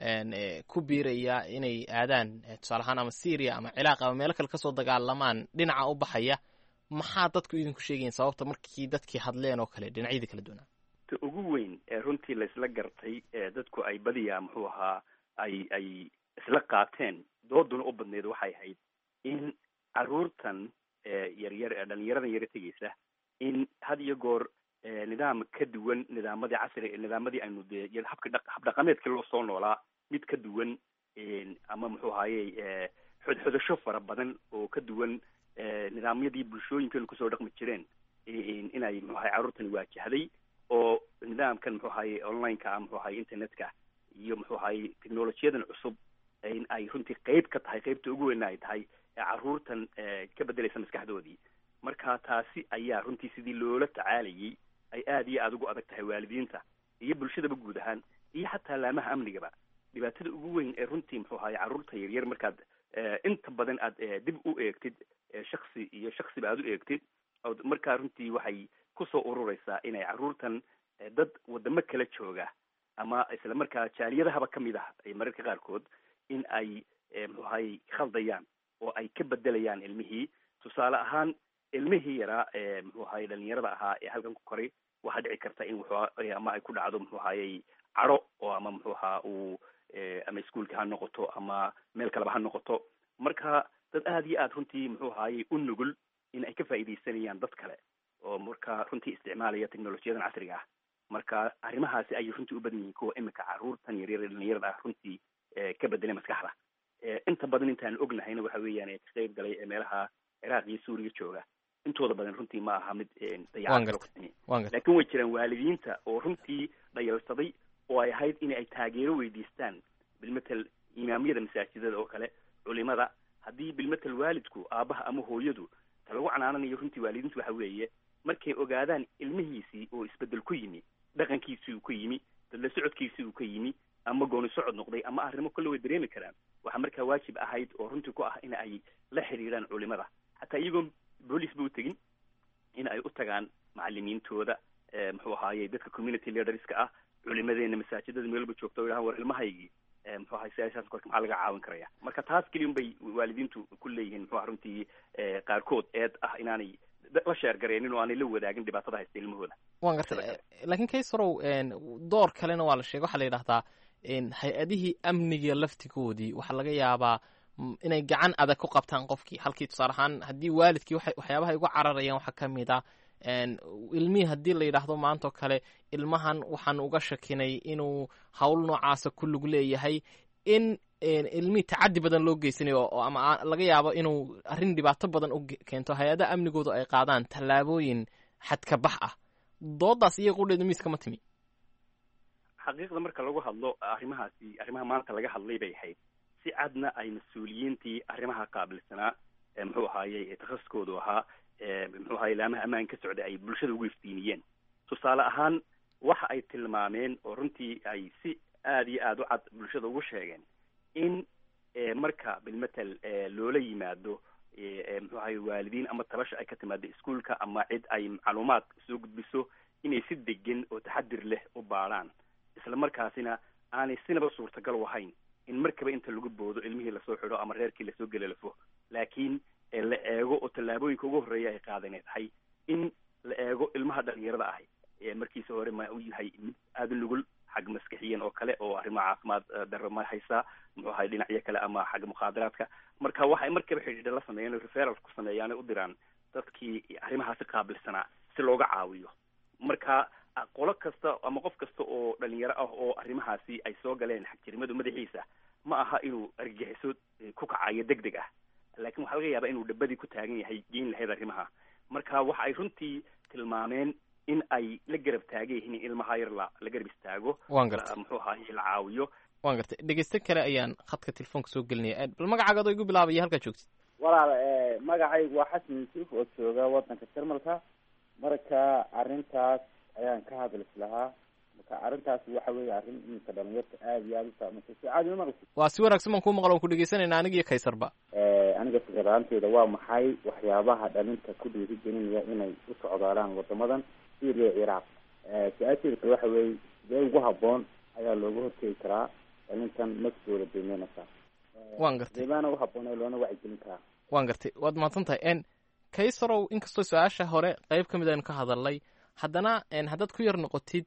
[SPEAKER 8] ku biiraya inay aadaan tusaale ahaan ama syria ama ciraaq ama meelo kale kasoo dagaalamaan dhinaca u baxaya maxaa dadku idinku sheegayin sababta markii dadkii hadleen oo kale dhinacyadii kala duwanaa
[SPEAKER 4] ta ugu weyn ee runtii la isla gartay dadku ay badiyaa muxuu ahaa ay ay isla qaateen dooduna u badneed waxay ahayd in caruurtan yaryar ee dhalinyaradan yara tegeysa in had iyo goor nidaam ka duwan nidaamadii casri nidaamadii aynu dee habka habdhaqameedkii loo soo noolaa mid ka duwan ama muxuu ahaye xodxodasho fara badan oo ka duwan nidaamyadii bulshooyinkeenu kusoo dhaqmi jireen inay muxuu ahaye carruurtani waajahday oo nidaamkan muxuu ahaye online-ka muxuu ahaye internet-ka iyo muxuu ahaye technolojiyadan cusub in ay runtii qeyb ka tahay qeybta ugu weyn ay tahay carruurtan ka bedelaysa maskaxdoodii marka taasi ayaa runtii sidii loola tacaalayay ay aada iyo aada ugu adag tahay waalidiinta iyo bulshadaba guud ahaan iyo xataa laamaha amnigaba dhibaatada ugu weyn ee runtii muxuu ahaye carruurta yaryar markaad inta badan aad dib u eegtid shaksi iyo shaksiba aada u eegtid markaa runtii waxay kusoo urureysaa inay carruurtan dad wadamo kala jooga ama isla markaa jaaliyadahaba kamid ah mararka qaarkood in ay muxuu ahaye khaldayaan oo ay ka bedelayaan ilmihii tusaale ahaan ilmihii yaraa ee muxuu ahaye dhalinyarada ahaa ee halkan ku koray waxaa dhici karta in wuxuu ama ay ku dhacdo muxuu ahayey cadho oo ama muxuu ahaa uu ama iskuolka ha noqoto ama meel kaleba ha noqoto marka dad aada iyo aada runtii muxuu ahayey u nugul in ay ka faa'iidaysanayaan dad kale oo marka runtii isticmaalaya technolojiyadan casriga ah marka arrimahaasi ayay runtii u badan yihiin kuwa imika carruurtan yaryar dhalinyarada ah runtii ka bedelay maskaxda inta badan intaan ognahayna waxa weeyaan ee ka qayb galay ee meelaha ciraaq iyo suuriya jooga intooda badan runtii ma aha mid dayaca laakiin way jiraan waalidiinta oo runtii dhayalsaday oo ay ahayd in ay taageero weydiistaan bilmatel imaamyada masaajidada oo kale culimada haddii bilmatel waalidku aabaha ama hooyadu ta lagu canaananayo runtii waalidiintu waxa weeye markay ogaadaan ilmihiisii oo isbedel ku yimi dhaqankiisii uu ka yimi dadla socodkiisii uu ka yimi ama gooni socod noqday ama arrimo kale way dareemi karaan waxaa markaa waajib ahayd oo runtii ku ah in ay la xiriiraan culimada xataa iyagoon boolice ba u tegin in ay u tagaan macalimiintooda muxuu ahaaye dadka community leaderska ah culimadeena masaajidada meelba joogta o yidhahan war ilmahaygii muxuu ahay siyaashaas korka maxaa laga caawin karaya marka taas keliya bay waalidiintu ku leeyihiin muxuu ah runtii qaarkood eed ah inaanay la sheergareenin oo aanay la wadaagin dhibaatada haysta ilmahooda
[SPEAKER 8] waan gartay laakiin kaysarow door kalena waa la sheegay waxaa la yidhahdaa hay-adihii amniga laftigoodii waxaa laga yaabaa inay gacan adag ku qabtaan qofkii halkii tusaale ahaan haddii waalidkii waxyaabaha uga cararayaan waxaa ka mid ah ilmihii haddii la yidhaahdo maantao kale ilmahan waxaan uga shakinay inuu hawl noocaasa ku lug leeyahay in ilmihii tacadi badan loo geysanayo oo ama laga yaabo inuu arrin dhibaato badan u keento hay-adaha amnigoodu ay qaadaan tallaabooyin xadka bax ah doodaas iyo qudheedu miiska ma timi
[SPEAKER 4] xaqiiqda marka lagu hadlo arrimahaasi arrimaha maanta laga hadlay bay ahayd si cadna ay mas-uuliyiintii arrimaha qaabilsanaa muxuu ahaayey takhasuskoodu ahaa muxuu ahaayey laamaha ammaan ka socday ay bulshada ugu iftiiniyeen tusaale ahaan waxa ay tilmaameen oo runtii ay si aada iyo aada u cad bulshada ugu sheegeen in marka bilmatel loola yimaado muxuu ahaye waalidiin ama tabasha ay ka timaado iskuolka ama cid ay macluumaad soo gudbiso inay si degan oo taxadir leh u baadhaan isla markaasina aanay sinaba suurtagal u ahayn in markaba inta lagu boodo ilmihii lasoo xidho ama reerkii lasoo gelalafo laakiin la eego oo tallaabooyinka ugu horreeya ay qaadanay tahay in la eego ilmaha dhalinyarada ahi markiisa hore ma u yahay mid aada nugul xag maskixiyan oo kale oo arrimaha caafimaad darro ma haysaa muxuu ahay dhinacyo kale ama xagga mukhaadaraadka marka waxay markaba xidhiidha la sameeyeen referal ku sameeyaan u diraan dadkii arrimahaasi qaabilsanaa si looga caawiyo marka qolo kasta ama qof kasta oo dhalinyaro ah oo arrimahaasi ay soo galeen xagjirnimadu madaxiisa ma aha inuu argagixiso ku kacayo deg deg ah laakiin waxaa laga yaabaa inuu dhabadii ku taagan yahay geyn lahayd arrimaha marka waxa ay runtii tilmaameen in ay la garab taagan yihiin in ilmaha yar la la garab istaago muxuu ahaay la caawiyo
[SPEAKER 8] waan gartay dhegeyste kale ayaan khadka telefoonka soo gelinaya bal magacaaga adoo igu bilaabaya halkaa joogtid
[SPEAKER 10] walaal magacaygu waa xasan yuusuf oo jooga wadanka jarmalka marka arrintaas ayaan ka hadlis lahaa marka arrintaas waxa weeye arrin iminka dhalinyarta aada iyo aada u saameysay si caadi ma maqlisi
[SPEAKER 8] waa si wanaagsan baan kuu maqla waan ku dhegeysanayna aniga iyo kaysarba
[SPEAKER 10] aniga fikradaanteeda waa maxay waxyaabaha dhalinta ku dhiirigelinaya inay u socdaalaan wadamadan syria ciraaq su-aasheeda kale waxa weeye sidee ugu habboon ayaa looga hortegi karaa dhalintan naftooda daymeynaysa
[SPEAKER 8] waan gartay
[SPEAKER 10] deebaana u habboon ee loona wacyigelin karaa
[SPEAKER 8] waan gartay waad mahadsan tahay n kaysarow inkastoo su-aasha hore qayb ka mid aynu ka hadalnay haddana haddaad ku yar noqotid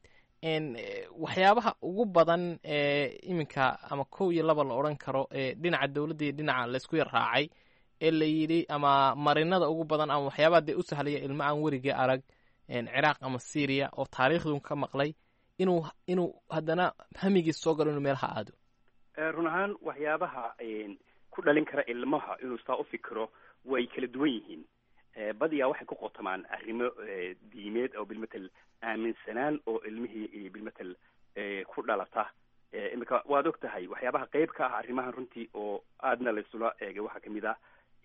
[SPEAKER 8] waxyaabaha ugu badan ee iminka ama kow iyo laba la odhan karo ee dhinaca dawladda iyo dhinaca laysku yar raacay ee la yidhi ama marinada ugu badan ama waxyaabaha dee u sahlaya ilmo aan werigii arag ciraaq ama syria oo taariikhdun ka maqlay inuu inuu haddana hamigiis soo galo inuu meelaha aado
[SPEAKER 4] run ahaan waxyaabaha ku dhalin kara ilmaha inuu saa u fikiro way kala duwan yihiin badiyaa waxay ku qotamaan arrimo diimeed oo bilmatel aaminsanaan oo ilmihii bilmatel ku dhalata imika waad og tahay waxyaabaha qayb ka ah arrimahan runtii oo aadna laysula eegay waxaa kamid ah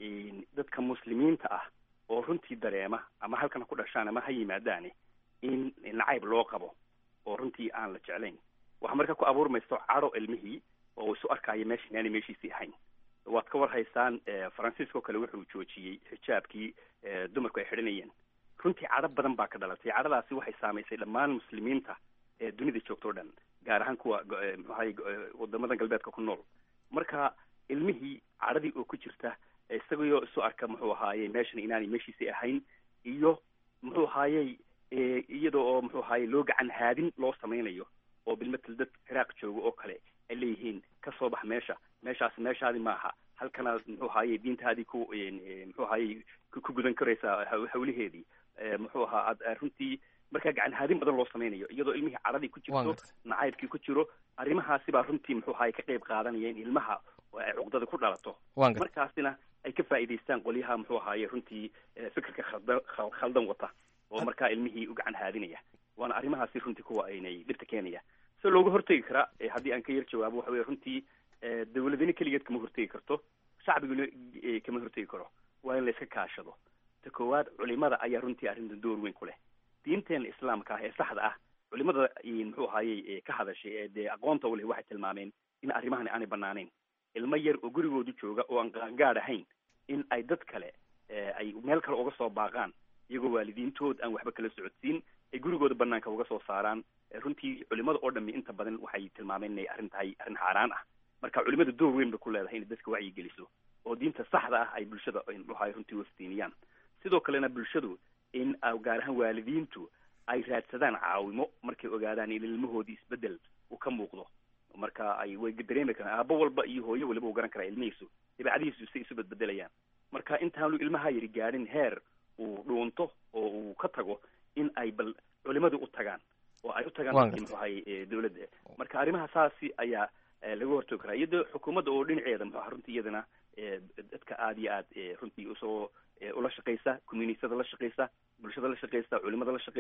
[SPEAKER 4] dadka muslimiinta ah oo runtii dareema ama halkan ha ku dhashaan ama ha yimaadaane in nacayb loo qabo oo runtii aan la jeclayn waxaa marka ku abuurmayso cadho ilmihii oo isu arkaayo meesha inaanay meeshiisii ahayn waad ka war haysaan faransiiska oo kale wuxuu joojiyey xijaabkii dumarku ay xidhanayeen runtii cadho badan baa ka dhalatay cadhadaasi waxay saamaysay dhammaan muslimiinta ee dunida joogto o dhan gaar ahaan kuwa muxuu ahay wadamadan galbeedka ku nool marka ilmihii cadhadii oo ku jirta isagoo isu arka muxuu ahaaye meeshan inaanay meeshiisii ahayn iyo muxuu ahaayey iyadoo oo muxuu ahaayey loo gacan haadin loo samaynayo oo bilmatel dad ciraaq jooga oo kale ay leeyihiin ka soo bax meesha meeshaas meeshaadi maaha halkanaad muxuu ahaayey diintaadii ku muxuu ahaayey ku gudan karaysaa hawlaheedii muxuu ahaa aad runtii markaa gacan haadin badan loo samaynayo iyadoo ilmihii cadhadii ku jirto nacaybkii ku jiro arrimahaasi baa runtii muxuu ahaayey ka qayb qaadanaya in ilmaha ay cuqdada ku dhalato markaasina ay ka faa'iidaystaan qolyaha muxuu ahaaye runtii fikirka khaldan khaldan wata oo markaa ilmihii u gacan haadinaya waana arrimahaasi runtii kuwa aynay dhibta keenaya si looga hortegi karaa haddii aan ka yar jawaabo waxa weye runtii dawladina keligeed kama hortegi karto shacbiguna kama hortegi karo waa in la iska kaashado ta koowaad culimada ayaa runtii arrintan door weyn ku leh diinteena islaamka ah ee saxda ah culimada muxuu ahaayey ka hadashay ee dee aqoonta u leh waxay tilmaameen in arrimahan aanay banaanayn ilmo yar oo gurigoodu jooga oo aan qaangaad ahayn in ay dad kale ay meel kale uga soo baaqaan iyagoo waalidiintood aan waxba kala socodsiin ay gurigooda banaanka uga soo saaraan runtii culimada oo dhami inta badan waxay tilmaameen inay arrin tahay arrin xaaraan ah marka culimada door weyn bay ku leedahay inay dadka wacyi geliso oo diinta saxda ah ay bulshada waxay runtii waftiiniyaan sidoo kalena bulshadu in gaar ahaan waalidiintu ay raadsadaan caawimo markay ogaadaan in ilmahoodii isbedel uu ka muuqdo marka ay way dareemi karaan aabbo walba iyo hooyo waliba uu garan karaa ilmihiisu dabeecadihiisu say isu bedbedelayaan marka intaanu ilmaha yari gaadhin heer uu dhuunto oo uu ka tago in ay bal culimadu u tagaan oo ay u tagaan muxuu ahay dawladda marka arrimaha saasi ayaa laga hortoogi karaa iyadoo xukuumadda oo dhinaceeda muxuu runtii iyadana dadka aada iyo aad runtii usoo ula shaqaysa communityada la shaqaysa bulshada la shaqaysa culimada la shaqaysa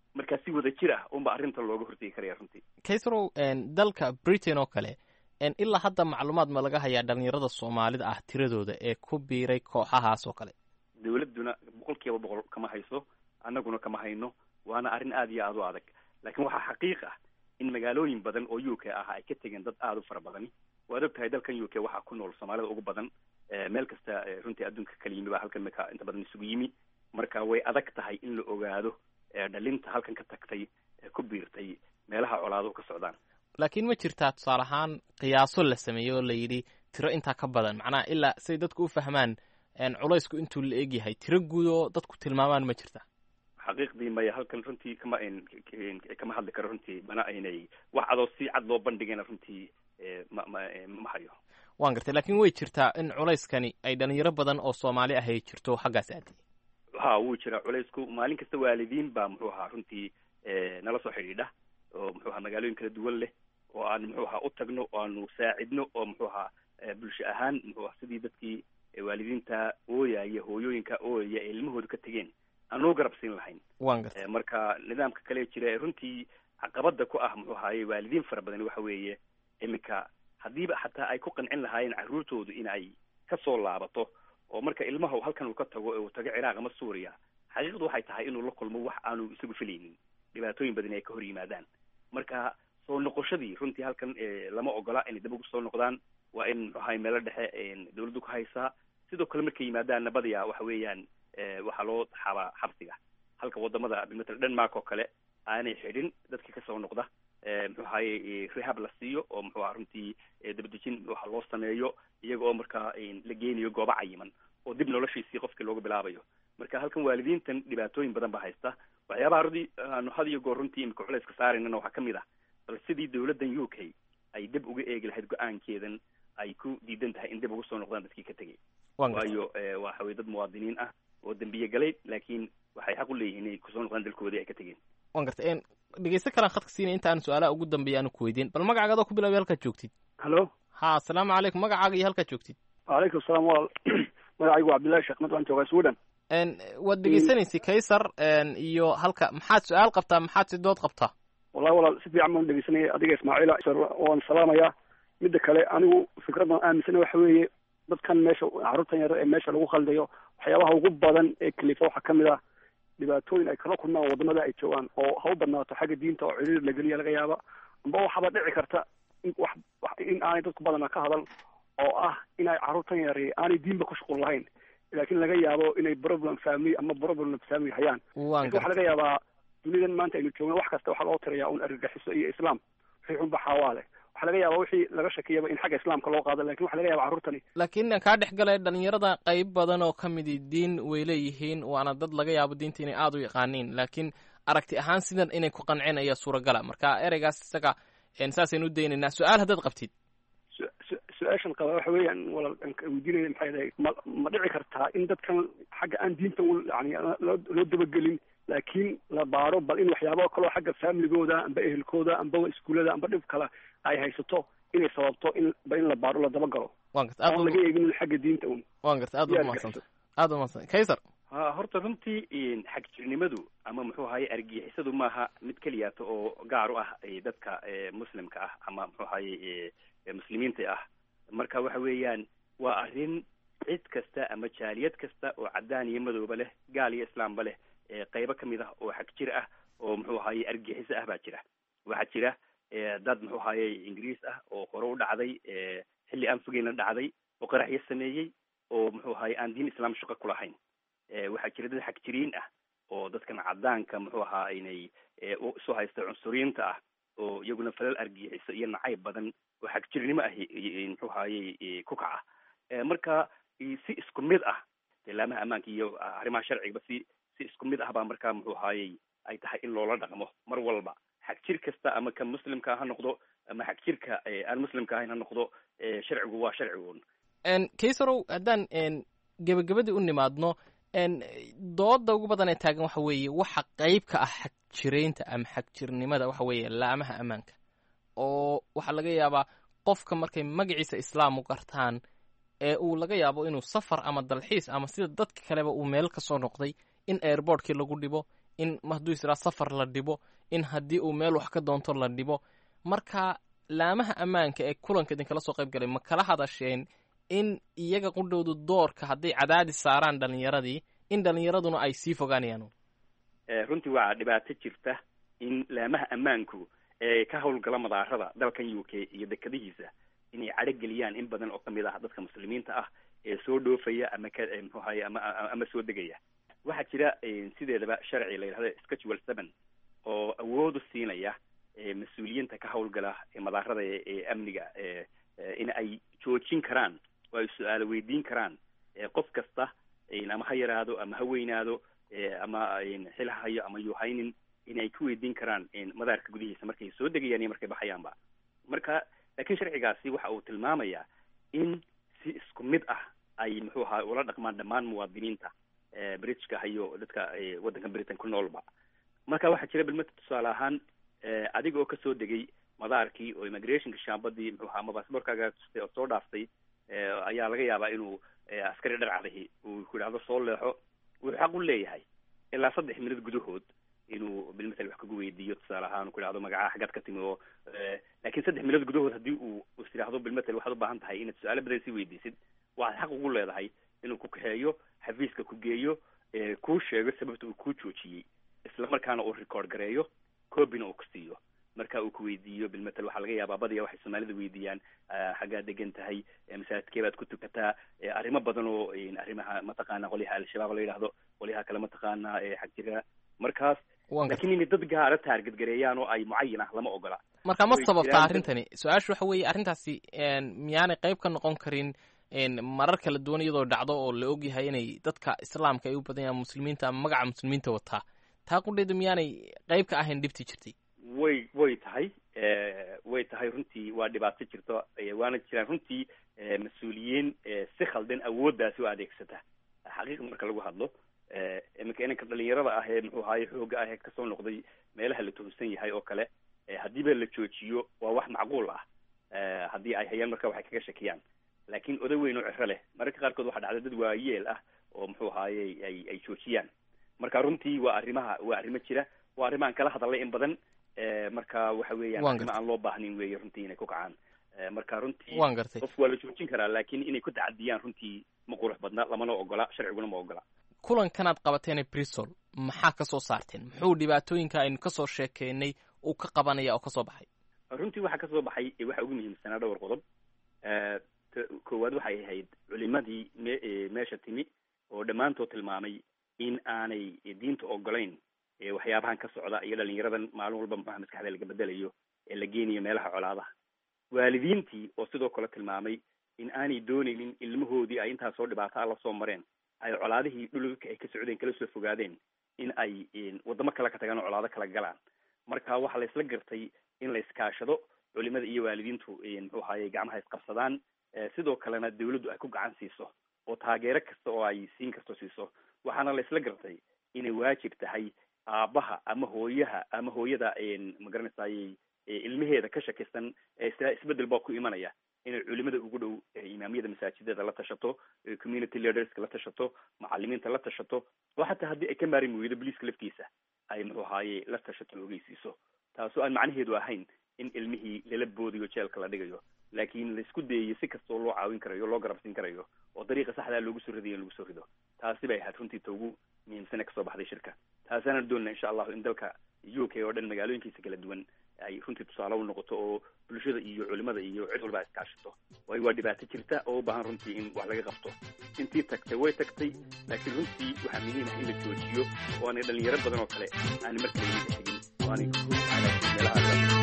[SPEAKER 4] markaa si wada jir ah unba arrinta looga hortegi karaya runtii.
[SPEAKER 8] kaysrow dalka britain oo kale ilaa hadda macluumaad ma laga hayaa dhalinyarada soomaalida ah tiradooda ee ku biiray kooxahaas oo kale?
[SPEAKER 4] dawladduna boqol kiiba boqol kama hayso, annaguna kama hayno, waana arrin aad iyo aad u adag. laakiin waxaa xaqiiq ah in magaalooyin badan oo u k ah ay ka tegeen dad aada u fara badani. waad og tahay dalkan u k waxaa ku nool soomaalida ugu badan, meel kasta runtii adduunka kala yimi baa halkan maka inta badan isugu yimi. marka way adag tahay in la ogaado dhalinta halkan ka tagtay ku biirtay meelaha colaaduhu ka socdaan.
[SPEAKER 8] laakiin ma jirtaa tusaale ahaan qiyaaso la sameeyo oo la yidhi tiro intaa ka badan, macnaha ilaa say dadku u fahmaan culaysku intuu la egyahay tiro guud oo dadku tilmaamaan ma jirta?
[SPEAKER 4] xaqiiqdii maya halkan runtii kama kama hadli karo runtii, mana aynay wax adoo si cad loo bandhigayna runtii ma ma ma hayo.
[SPEAKER 8] waan gartay, laakiin way jirtaa in culayskani ay dhalinyaro badan oo soomaali ah ay jirto xaggaas aadi?
[SPEAKER 4] ha wuu jiraa culaysku. maalin kasta waalidiin baa muxuu ahaa runtii nala soo xidhiidha oo muxuu ahaa magaalooyin kala duwan leh, oo aan muxuu ahaa u tagno oo aanu saacidno oo muxuu ahaa bulsho ahaan muxuu ahaa sidii dadkii waalidiinta ooyaya, hooyooyinka ooyaya ee ilmahooda ka tegeen aan loo garab siin lahayn.
[SPEAKER 8] waan gartay.
[SPEAKER 4] marka nidaamka kale jira runtii caqabada ku ah muxuu ahaaye waalidiin fara badan waxa weeye iminka haddiiba xataa ay ku qancin lahaayeen carruurtoodu in ay kasoo laabato, oo marka ilmaha halkan uu ka tago ee uu tago ciraaq ama suuriya, xaqiiqdu waxay tahay inuu la kulmo wax aanu isagu filaynin, dhibaatooyin badan ay ka hor yimaadaan. marka soo noqoshadii runtii halkan lama ogola inay dib ugu soo noqdaan. waa in muxuu ahaye meelo dhexe dawladdu ka haysaa. sidoo kale markay yimaadaan nabadiya waxa weeyaan waxaa loo taxaabaa xabsiga, halka wadamada matala denmark oo kale aanay xidhin dadkii kasoo noqda. muxuu ahaye rehab la siiyo oo muxuu aha runtii dabadejin waxa loo sameeyo, iyaga oo markaa la geynayo goobo cayiman oo dib noloshiisii qofkii looga bilaabayo. marka halkan waalidiintan dhibaatooyin badan baa haysta. waxyaabaha rudi aanu had iyo goor runtii imika culayska saaraynana waxaa kamid ah bal sidii dawladdan u k ay dib uga eegi lahayd go-aankeedan ay ku diidan tahay in dib ugu soo noqdaan dadkii ka tegay. waayo waxa weye dad muwaadiniin ah oo dembiye galay, laakiin waxay xaq u leeyihiin inay kusoo noqdaan dalkoodii ay ka tegeen.
[SPEAKER 8] waan gartay. dhegeysta kalaan khadka siinay inta aan su-aalaha ugu dambeeya aanu ku weydiin, bal magacaaga adoo ku bilaabay halkaad joogtid.
[SPEAKER 11] hallo.
[SPEAKER 8] ha asalaamu calaykum, magacaaga iyo halkaad joogtid.
[SPEAKER 11] wacalaykum asalaam walaal. magacaygu waa cabdillahi sheekh mad, waan joogaa sweden.
[SPEAKER 8] waad dhegeysanaysay kaysar iyo halka maxaad su-aal qabtaa, maxaad si dood qabtaa?
[SPEAKER 11] wallahi walaal si fiican baan dhegeysanayay adiga ismaaciila, waan salaamayaa. midda kale anigu fikraddan aaminsana waxa weeye dadkan meesha carruurtan yar ee meesha lagu khaldayo waxyaabaha ugu badan ee kalifa waxaa kamid ah dhibaatooyin ay kala kulmaan wadamada ay joogaan, oo ha u badnaato xagga diinta oo ciriir la geliya laga yaaba, amba waxaaba dhici karta in wax in aanay dadku badana ka hadal oo ah inay carruurtan yar aanay diinba ku shuqul lahayn, laakiin laga yaabo inay problem family ama problem family hayaan. waxaa laga yaabaa dunidan maanta aynu joogno wax kasta waxaa loo tirayaa un argagixiso iyo islaam wixii xunba xaawaale. waxaa laga yaaba wixii laga shakiyaba in xagga islaamka loo qaado, lakin waxa laga yaba carruurtani.
[SPEAKER 8] laakiin kaa dhex galay dhalinyarada qayb badan oo kamidi diin way leeyihiin, waana dad laga yaabo diinta inay aada u yaqaaniin, laakiin aragti ahaan sidan inay ku qanceen ayaa suuragala. marka ereygaas isaga saasaynu u daynaynaa. su-aal haddaad qabtid.
[SPEAKER 11] su-aashan qaba waxa weeyaan walaal weydiinaya maxay dahay ma ma dhici kartaa in dadkan xagga aan diinta yani loo loo dabagelin, laakiin la baaro bal in waxyaaba kaloo xagga familigooda amba ehelkooda amba iskuullada amba dhib kale ay haysato inay sababto in ba in la baaro la dabagalo.
[SPEAKER 8] waan garta aad
[SPEAKER 11] laga eegin xagga diinta un.
[SPEAKER 8] waan garta aad u mahadsan aad u mahadsan kaysar.
[SPEAKER 4] ha horta runtii xag jirnimadu ama muxuu ahaye argixisadu maaha mid keliyaato oo gaar u ah dadka muslimka ah ama muxuu ahaye muslimiinta ah. marka waxa weeyaan waa arrin cid kasta ama jaaliyad kasta oo caddaan iyo madooba leh, gaal iyo islaamba leh, qaybo kamid ah oo xag jir ah oo muxuu ahaye argixiso ah baa jira. waxaa jira dad muxuu ahaye ingiriis ah oo hore u dhacday xilli aan fogeyna dhacday oo qaraxyo sameeyey oo muxuu ahaye aan diin islaam shaqo ku lahayn. waxaa jira dad xag jiriin ah oo dadkan caddaanka muxuu ahaa inay isu haysta cunsuriyiinta ah oo iyaguna falal argixiso iyo nacayb badan oo xag jirnimo ah muxuu ahaye ku kaca. marka si isku mid ah ilaamaha ammaanka iyo arrimaha sharciga si si isku mid ah baa markaa muxuu ahaye ay tahay in loola dhaqmo mar walba. xag jir kasta ama kan muslimka ha noqdo ama xag jirka aan muslimka ahayn ha noqdo, sharcigu waa sharcigun.
[SPEAKER 8] kaysarow haddaan gebagabadii u nimaadno, dooda ugu badan ee taagan waxa weeye waxa qayb ka ah xag jiraynta ama xag jirnimada waxa weeye laamaha ammaanka, oo waxaa laga yaabaa qofka markay magaciisa islaam u gartaan ee uu laga yaabo inuu safar ama dalxiis ama sida dadka kaleba uu meel ka soo noqday in airportkii lagu dhibo, in hadduu israa safar la dhibo in haddii uu meel wax ka doonto la dhibo. marka laamaha ammaanka ee kulanka idinkala soo qayb galay ma kala hadasheen in iyaga qudhowdu doorka hadday cadaadis saaraan dhalinyaradii in dhalinyaraduna ay sii fogaanayaan?
[SPEAKER 4] runtii waa dhibaato jirta in laamaha ammaanku ee ka howlgala madaarada dalkan u k iyo dekadihiisa inay cadhogeliyaan in badan oo kamid ah dadka muslimiinta ah ee soo dhoofaya ama ka muxuu ahaye ama ama soo degaya. waxaa jira sideedaba sharci la yidhahdo schedule seven oo awood u siinaya mas-uuliyiinta ka howlgala madaarada ee amniga in ay joojin karaan oo ay su-aalo weydiin karaan qof kasta ama ha yaraado ama ha weynaado ama xil ha hayo ama yuu haynin in ay ku weydiin karaan madaarka gudihiisa markay soo degayaan iyo markay baxayaanba. marka laakiin sharcigaasi waxa uu tilmaamayaa in si isku mid ah ay muxuu ahaa ula dhaqmaan dhammaan muwaadiniinta britishka hayo dadka waddanka britain ku noolba. marka waxaa jira bilmata tusaale ahaan adiga oo kasoo degay madaarkii oo immigrationka shaambadii muxuu ahaa ama baasboorkaaga tustay oo soo dhaaftay ayaa laga yaabaa inuu askari dharcadahi uu ku idhahdo soo leexo. wuxuu xaq u leeyahay ilaa saddex minad gudahood inuu bilmatal wax kagu weydiiyo tusaale ahaan ku idhahdo magacaha xaggaad ka timi oo laakiin saddex minad gudahood haddii uu is idhahdo bilmatal waxaad u baahan tahay inaad su-aalo badan sii weydiisid waxaad xaq ugu leedahay inuu ku kaxeeyo xafiiska ku geeyo kuu sheego sababta uu kuu joojiyey isla markaana uu record gareeyo copyna uu ku siiyo. marka uu ku weydiiyo bilmatal waxaa laga yaabaa badiya waxay soomaalida weydiiyaan xaggaad degan tahay masaajidkee baad ku tukataa arrimo badan oo arrimaha mataqaana qolyaha al-shabaab la yidhaahdo qolyaha kale mataqaana xag jira. markaas laakiin inay dad gaara taarget gareeyaan oo ay mucayin ah lama ogola.
[SPEAKER 8] marka ma sababta arrintani su-aashu waxa weeye arrintaasi miyaanay qayb ka noqon karin marar kala duwan iyadoo dhacdo oo la ogyahay inay dadka islaamka ay u badan yahaan muslimiinta ama magaca muslimiinta wataa taa qudheedu miyaanay qayb ka ahayn dhibtii jirtay?
[SPEAKER 4] way way tahay way tahay runtii waa dhibaato jirto waana jiraan runtii mas-uuliyiin si khaldan awooddaasi u adeegsata xaqiiqa marka lagu hadlo. iminka inanka dhalinyarada ah ee muxuu ahaye xooga ah ee kasoo noqday meelaha la tuhunsan yahay oo kale haddiiba la joojiyo waa wax macquul ah haddii ay hayaan marka waxay kaga shakiyaan. laakiin oday weyn oo ciro leh mararka qaarkood waxaa dhacda dad waayeel ah oo muxuu ahaye ay ay joojiyaan. marka runtii waa arrimaha waa arrimo jira waa arrimahan kala hadalay in badan marka waxa weeyaan arrimo aan loo baahnin weeye runtii inay ku kacaan. marka runtii qofku waa la joojin karaa laakiin inay ku tacadiyaan runtii ma qurux badna lamana ogola sharciguna ma ogola.
[SPEAKER 8] kulankanaad qabateen bristol maxaa ka soo saarteen? muxuu dhibaatooyinka aynu kasoo sheekeynay uu ka qabanaya oo kasoo baxay?
[SPEAKER 4] runtii waxaa kasoo baxay waxa ugu muhiimsanaa dhowr qodob. koowaad waxay ahayd culimadii me meesha timi oo dhammaantood tilmaamay in aanay diinta ogolayn waxyaabahan ka socda iyo dhalinyaradan maalin walba muxuha maskaxda laga bedelayo ee la geenayo meelaha colaadaha. waalidiintii oo sidoo kale tilmaamay in aanay doonaynin ilmahoodii ay intaas soo dhibaato a la soo mareen ay colaadihii dhulka ay ka socdeen kala soo fogaadeen in ay wadamo kale ka tagaan oo colaado kala galaan. marka waxaa la isla gartay in la iskaashado culimada iyo waalidiintu muxuu ahaye gacmaha isqabsadaan sidoo kalena dawladdu ay ku gacan siiso oo taageero kasta oo ay siin karto siiso. waxaana la isla gartay inay waajib tahay aabaha ama hooyaha ama hooyada magaranaysaay ilmaheeda ka shakisan isbedel baa ku imanaya inay culimada ugu dhow imaamiyada masaajidada la tashato community leaderska la tashato macalimiinta la tashato oo xataa haddii ay ka maarin weydo boliiska laftiisa ay muxuu ahaaye la tashato ogeysiiso. taasoo aan macnaheedu ahayn in ilmihii lala boodiyo jeelka la dhigayo laakiin la isku dayayo si kastoo loo caawin karayo loo garabsin karayo oo dariiqa saxdaa loogu soo ridayo in lagu soo rido. taasi bay ahayd runtii ta ugu muhiimsane kasoo baxday shirka. taasana doonina insha allahu in dalka u k oo dhan magaalooyinkiisa kala duwan ay runtii tusaale u noqoto oo bulshada iyo culimada iyo cid walba iskaashato. waayo waa dhibaato jirta oo u baahan runtii in wax laga qabto. intii tagtay way tagtay laakiin runtii waxaa muhiim ah in la joojiyo oo aanay dhalinyaro badan oo kale aanay markale iga tegin oo aanay meelaha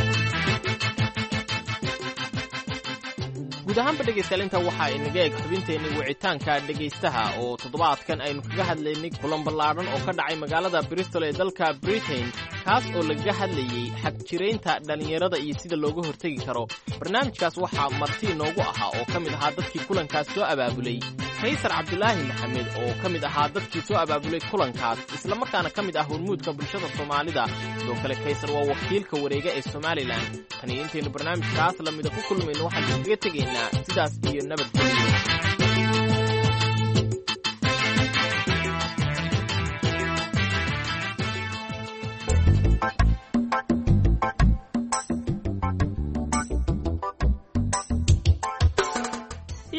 [SPEAKER 8] guud ahaanba dhegaystayaal intaa waxaa inaga eg xubinteenni wicitaanka dhegaystaha oo toddobaadkan aynu kaga hadlaynay kulan ballaadhan oo ka dhacay magaalada bristol ee dalka britain kaas oo lagaga hadlayey xagjiraynta dhallinyarada iyo sida looga hortegi karo. barnaamijkaas waxaa marti inoogu ahaa oo ka mid ahaa dadkii kulankaas soo abaabulay kaysar cabdulaahi maxamed oo ka mid ahaa dadkii soo abaabulay kulankaas islamarkaana ka mid ah hormuudka bulshada soomaalida. sidoo kale kaysar waa wakiilka wareega ee somalilan. tan iyo intaynu barnaamijkaas lamida ku kulmayno waxaanu kaga tegaynaa sidaas iyo nabadgelyo.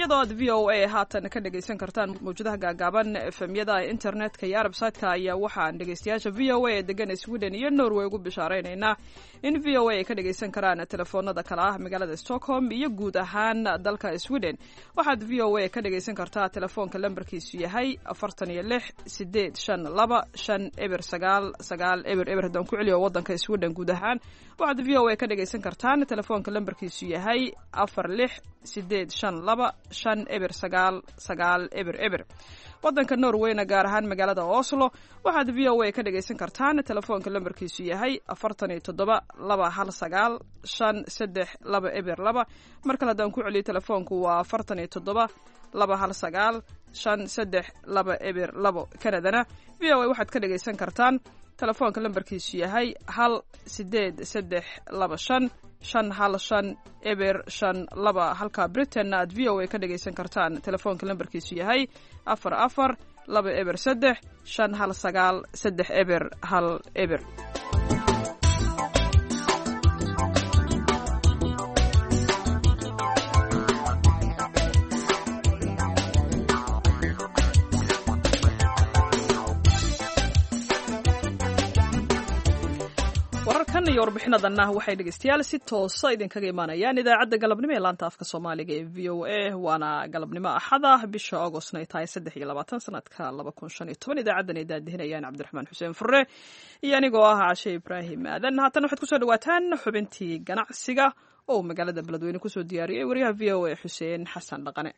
[SPEAKER 2] iyadoo aad v o a haatan ka dhegaysan kartaan mawjadaha gaagaaban efemyada internetka iyo arabsaytka ayaa waxaan dhegaystayaasha v o a ee degan sweden iyo norway ugu bishaaraynaynaa in v o a ay ka dhagaysan karaan telefoonada kale ah magaalada stockholm iyo guud ahaan dalka sweden. waxaad v o a ka dhagaysan kartaa telefoonka lambarkiisu yahay afartan iyo lix sideed shan laba shan eber sagaal sagaal eber eber haddaan ku celiyo wadanka sweden guud ahaan waxaad v o a ka dhagaysan kartaan telefoonka lambarkiisu yahay afar lix sideed shan laba shan eber sagaal sagaal eber eber. wadanka norwayna gaar ahaan magaalada oslo waxaad v o a ka dhagaysan kartaan telefoonka lambarkiisu yahay afartan iyo toddoba laba hal sagaal shan saddex laba eber laba. mar kale haddaan ku celiyo telefoonku waa afartan iyo toddoba laba hal sagaal shan saddex laba eber labo. kanadana v o a waxaad ka dhagaysan kartaan telefoonka lambarkiisu yahay hal sideed saddex laba shan shan hal shan eber shan laba. halka britainna aad v o a ka dhagaysan kartaan telefoonka lambarkiisu yahay afar afar laba eber saddex shan hal sagaal saddex eber hal eber. iyo warbixinadanna waxay dhegeystayaal si toosa idinkaga imaanayaan idaacadda galabnimo ee laanta afka soomaaliga ee v o a waana galabnimo axada bisha augostna ay tahay saddex iyo labaatan sanadka laba kun shan iyo toban. idaacaddan ay daadihinayaan cabdiraxmaan xuseen fure iyo anigoo ah cashe ibraahim aadan. haatan waxaad kusoo dhawaataan xubintii ganacsiga oo magaalada beledweyne kusoo diyaariyey wariyaha v o a xuseen xasan dhaqane.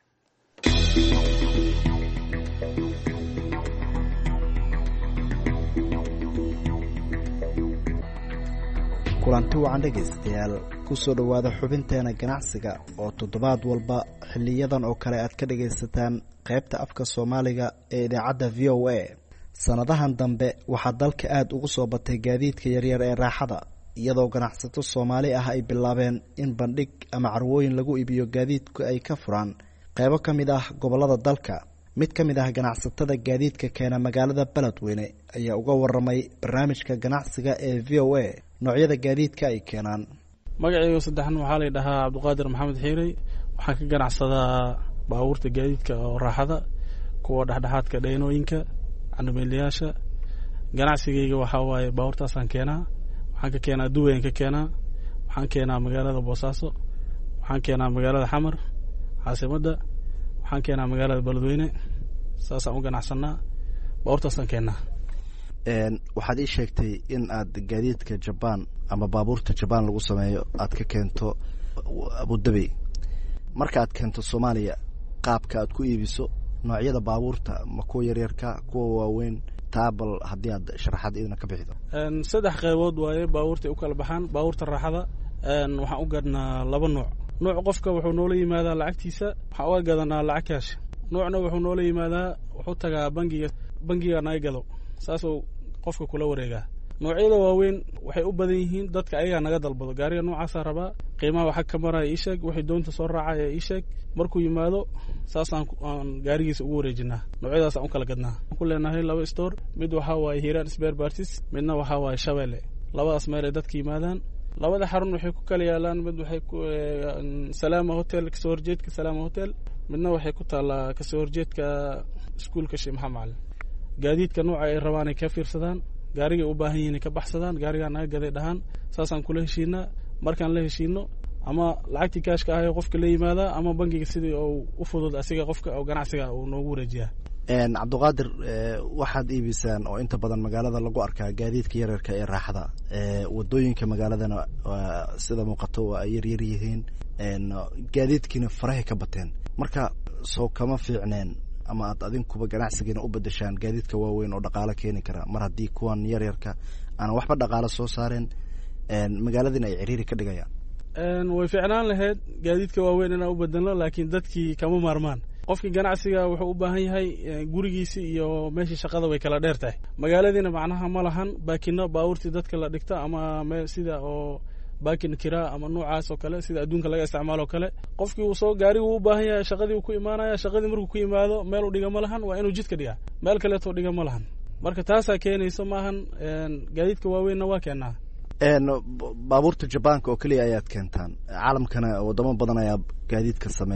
[SPEAKER 12] kulanti wacan dhegaystayaal kusoo dhowaada xubinteena ganacsiga oo toddobaad walba xiliyadan oo kale aad ka dhagaysataan qaybta afka soomaaliga ee idaacadda v o a. sannadahan dambe waxaa dalka aad ugu soo batay gaadiidka yaryar ee raaxada iyadoo ganacsato soomaali ah ay bilaabeen in bandhig ama carwooyin lagu iibiyo gaadiidku ay ka furaan qaybo ka mid ah gobollada dalka. mid ka mid ah ganacsatada gaadiidka keena magaalada beledweyne ayaa uga waramay barnaamijka ganacsiga ee v o a noocyada gaadiidka ay keenaan.
[SPEAKER 13] magacayga saddexan waxaa la dhahaa cabdiqaadir maxamed xiirey. waxaan ka ganacsadaa baabuurta gaadiidka oo raaxada, kuwa dhexdhexaadka dheynooyinka, candhumeelayaasha. ganacsigayga waxaa waaye baabuurtaasaan keenaa. waxaan ka keenaa duwayaan ka keenaa. waxaan keenaa magaalada boosaaso. waxaan keenaa magaalada xamar caasimadda. waxaan keenaa magaalada beledweyne. saasaan u ganacsanaa, baabuurtaasaan keenaa.
[SPEAKER 12] waxaad ii sheegtay in aad gaadiidka jabaan ama baabuurta jabaan lagu sameeyo aad ka keento abudabi. marka aad keento soomaaliya qaabka aad ku iibiso noocyada baabuurta ma kuwa yaryarka kuwa waaweyn taabal haddii aad sharaxaad idina ka bixido.
[SPEAKER 13] saddex qaybood waaye baabuurta u kala baxaan. baabuurta raaxada waxaan u gadnaa laba nooc. nooc qofka wuxuu noola yimaadaa lacagtiisa, waxaan uga gadanaa lacag kaash. noocna wuxuu noola yimaadaa wuxuu tagaa bangiga bangiga naga gado, saasuu qofka kula wareegaa. noocyada waaweyn waxay u badan yihiin dadka ayagaa naga dalbado, gaariga noocaasaa rabaa, qiimaha waxa ka maraya ii sheeg, wixii doonta soo raacaya ii sheeg. markuu yimaado saasaan aan gaarigiisa ugu wareejinaa. noocyadaasaan u kala gadnaa. waxaan ku leenahay laba store, mid waxaa waaye hiiraan spare parties, midna waxaa waaye shabeelle. labadaas meel ay dadka yimaadaan. labada xarun waxay ku kala yaalaan, mid waxay ku salaama hotel kasoo horjeedka salaama hotel, midna waxay ku taallaa kasoo horjeedka iskuulka sheekh maxamed macalin. gaadiidka nooca ay rabaan ay ka fiirsadaan, gaarigay u baahan yihiin ka baxsadaan, gaarigaa naga gaday dhahaan. saasaan kula heshiinaa. markaan la heshiino ama lacagtii kaashka ahayo qofka la yimaadaa ama bangiga sidii uu u fudud asiga qofka oo ganacsiga uu noogu wareejiyaa.
[SPEAKER 12] cabdiqaadir, waxaad iibisaan oo inta badan magaalada lagu arkaa gaadiidka yaryarka ee raaxada. wadooyinka magaaladana sida muuqato waa ay yaryar yihiin, gaadiidkiina farahay ka bateen. marka soo kama fiicneen ama aad adinkuba ganacsigiina u bedeshaan gaadiidka waaweyn oo dhaqaalo keeni kara, mar haddii kuwan yaryarka aan waxba dhaqaalo soo saareen magaaladiina ay ciriiri ka dhigayaan.
[SPEAKER 13] way fiicnaan lahayd gaadiidka waaweyn inaan u bedelno, laakiin dadkii kama maarmaan. qofkii ganacsiga wuxuu u baahan yahay gurigiisi iyo meeshii shaqada way kala dheer tahay. magaaladiina macnaha ma lahan baakino baabuurtii dadka la dhigta ama meel sida oo baakin kiraa ama noocaas oo kale sida adduunka laga isticmaalo kale. qofkii uu soo gaari uu u baahan yahay, shaqadii uu ku imaanaya, shaqadii markuu ku yimaado meel uu dhiga ma lahan, waa inuu jidka dhigaa, meel kaleetoo dhiga ma lahan. marka taasaa keenayso maahan. gaadiidka waaweynna waa keenaa.
[SPEAKER 12] baabuurta jabaanka oo keliya ayaad keentaan, caalamkana wadamo badan ayaa gaadiidka sameeya.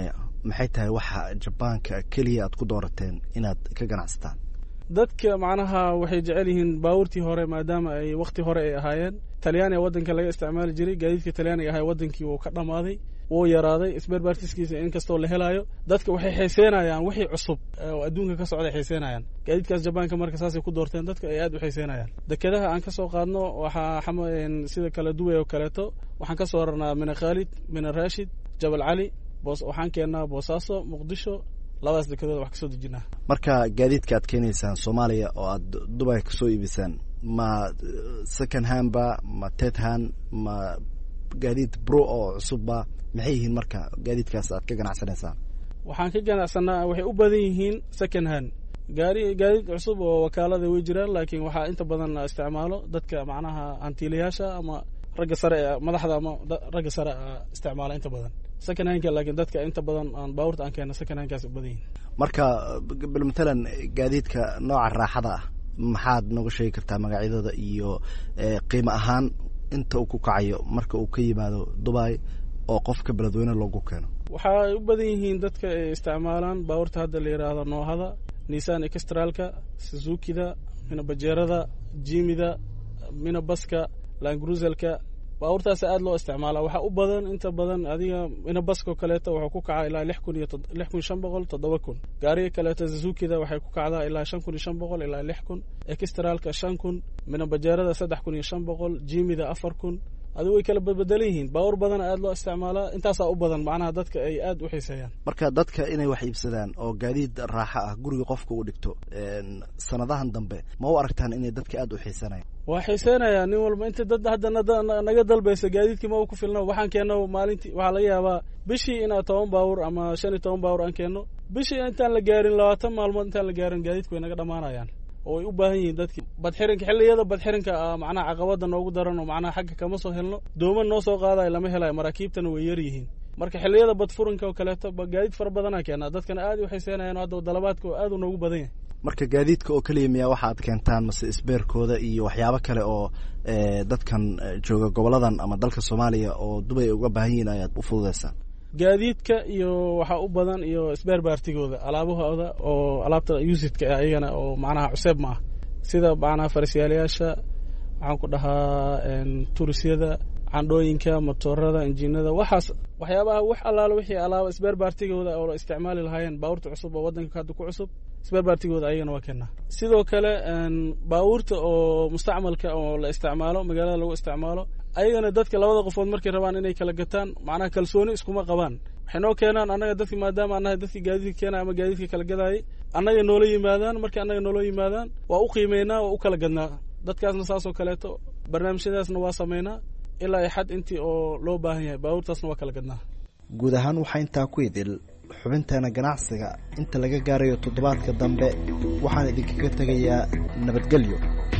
[SPEAKER 12] maxay tahay waxa jabaanka keliya aad ku doorateen inaad ka ganacsataan?
[SPEAKER 13] dadka macnaha waxay jecel yihiin baabuurtii hore maadaama ay waqti hore ay ahaayeen. talyaaniga waddanka laga isticmaali jiray, gaadiidka talyaaniga ahaa waddankii wuu ka dhammaaday, wuu yaraaday, isbeerbaartiskiisa inkastoo la helaayo. dadka waxay xiiseynayaan wixii cusub oo adduunka ka socday xiiseynayaan. gaadiidkaas jabaanka marka saasay ku doorteen, dadka ay aad u xiiseynayaan. dekedaha aan ka soo qaadno waxaa sida kala duway oo kaleeto waxaan ka soo rarnaa mina khaalid, mina raashid, jabal cali, boos waxaan keennaa boosaaso, muqdisho, labadaas dekedood wax ka soo dejinaa.
[SPEAKER 12] marka gaadiidka aad keenaysaan Soomaaliya oo aad Dubai ka soo iibisaan, ma second hand ba, ma third hand, ma gaadiid pro oo cusubba, maxay yihiin marka gaadiidkaas aad ka ganacsanaysaan?
[SPEAKER 13] waxaan ka ganacsanaa waxay u badan yihiin second hand. gaari gaadiid cusub oo wakaalada way jiraan, laakiin waxaa inta badan isticmaalo dadka macnaha hantiilayaasha ama ragga sare madaxda ama ragga sare isticmaala inta badan second hand. laakiin dadka inta badan aan baabuurta aan keena second hand kaas u badan yihiin.
[SPEAKER 12] marka bal matalan gaadiidka nooca raaxada ah maxaad nooga sheegi kartaa magacyadooda iyo qiimo ahaan inta uu ku kacayo marka uu ka yimaado Dubai oo qofka beledweyne loogu keeno?
[SPEAKER 13] waxay u badan yihiin dadka ay isticmaalaan baabuurta hadda la yiraahdo noohada, Nissan X-Trailka, Suzuki-da, mina bajeerada, Jimmy-da, mina baska, Land Cruiser-ka. baabuurtaas aad loo isticmaalaa. waxaa u badan inta badan adiga mina baska kaleeto wuxuu ku kacaa ilaa lix kun iyo lix kun shan boqol toddoba kun. gaariga kaleeto Suzuki-da waxay ku kacdaa ilaa shan kun iyo shan boqol ilaa lix kun. X-Trailka shan kun, mina bajeerada saddex kun iyo shan boqol, Jimmy-da afar kun. adigu way kala badbedelan yihiin. baabuur badan aad loo isticmaalaa, intaasaa u badan macnaha dadka ay aad u xiiseeyaan.
[SPEAKER 12] marka dadka inay wax iibsadaan oo gaadiid raaxo ah guriga qofka u dhigto sanadahan dambe ma u aragtaan inay dadka aad u xiisanayaan?
[SPEAKER 13] waa xiiseynayaan nin walba. inta dad hadda naga dalbaysa gaadiidkii ma ku filno. waxaan keenno maalintii waxaa laga yaabaa bishii inaad toban baabuur ama shan iyo toban baabuur aan keenno. bishii intaan la gaarin labaatan maalmood intaan la gaarin gaadiidku way naga dhammaanayaan oo ay u baahan yihiin dadkii. badxirinka xilliyada badxirinka macnaha caqabada noogu daran oo macnaha xagga kama soo helno. dooman noo soo qaadayo lama helayo, maraakiibtana way yar yihiin. marka xilliyada badfurinka oo kaleeto gaadiid fara badanaa keenaa. dadkana aad u xiiseynayaan hadda dalabaadka oo aad u noogu badan yahay.
[SPEAKER 12] marka gaadiidka oo kaliya miyaa waxa aad keentaan mase isbeerkooda iyo waxyaabo kale oo dadkan jooga goboladan ama dalka Soomaaliya oo Dubai uga baahan yihiin ayaad u fududeysaan?
[SPEAKER 13] gaadiidka iyo waxa u badan iyo isbeerbaartigooda, alaabahooda oo alaabta usidka ah ayagana oo macnaha cusub ma ah, sida macnaha farasiyaalayaasha, waxaan ku dhahaa tuurisyada, candhooyinka, motorada, injiinada, waxaas waxyaabaha wax allaale wixii alaaba isbeerbaartigooda oo la isticmaali lahaayeen baabuurta cusub oo waddanka hadda ku cusub isbeerbaartigooda ayagana waa keenaa. sidoo kale baabuurta oo mustacmalka oo la isticmaalo magaalada lagu isticmaalo ayagana dadka labada qofood markay rabaan inay kala gataan macnaha kalsooni iskuma qabaan. waxay noo keenaan annaga dadki maadaama annahay dadki gaadiidka keena ama gaadiidka kala gadaayay, annaga noola yimaadaan. markii annaga noola yimaadaan waa u qiimeynaa, waa u kala gadnaa. dadkaasna saasoo kaleeto barnaamijyadaasna waa sameynaa ilaa ay xad intii oo loo baahan yahay. baabuurtaasna waa kala gadnaa.
[SPEAKER 12] guud ahaan waxaa intaa ku idil xubinteena ganacsiga. inta laga gaarayo toddobaadka dambe waxaan idinkaga tegayaa nabadgelyo.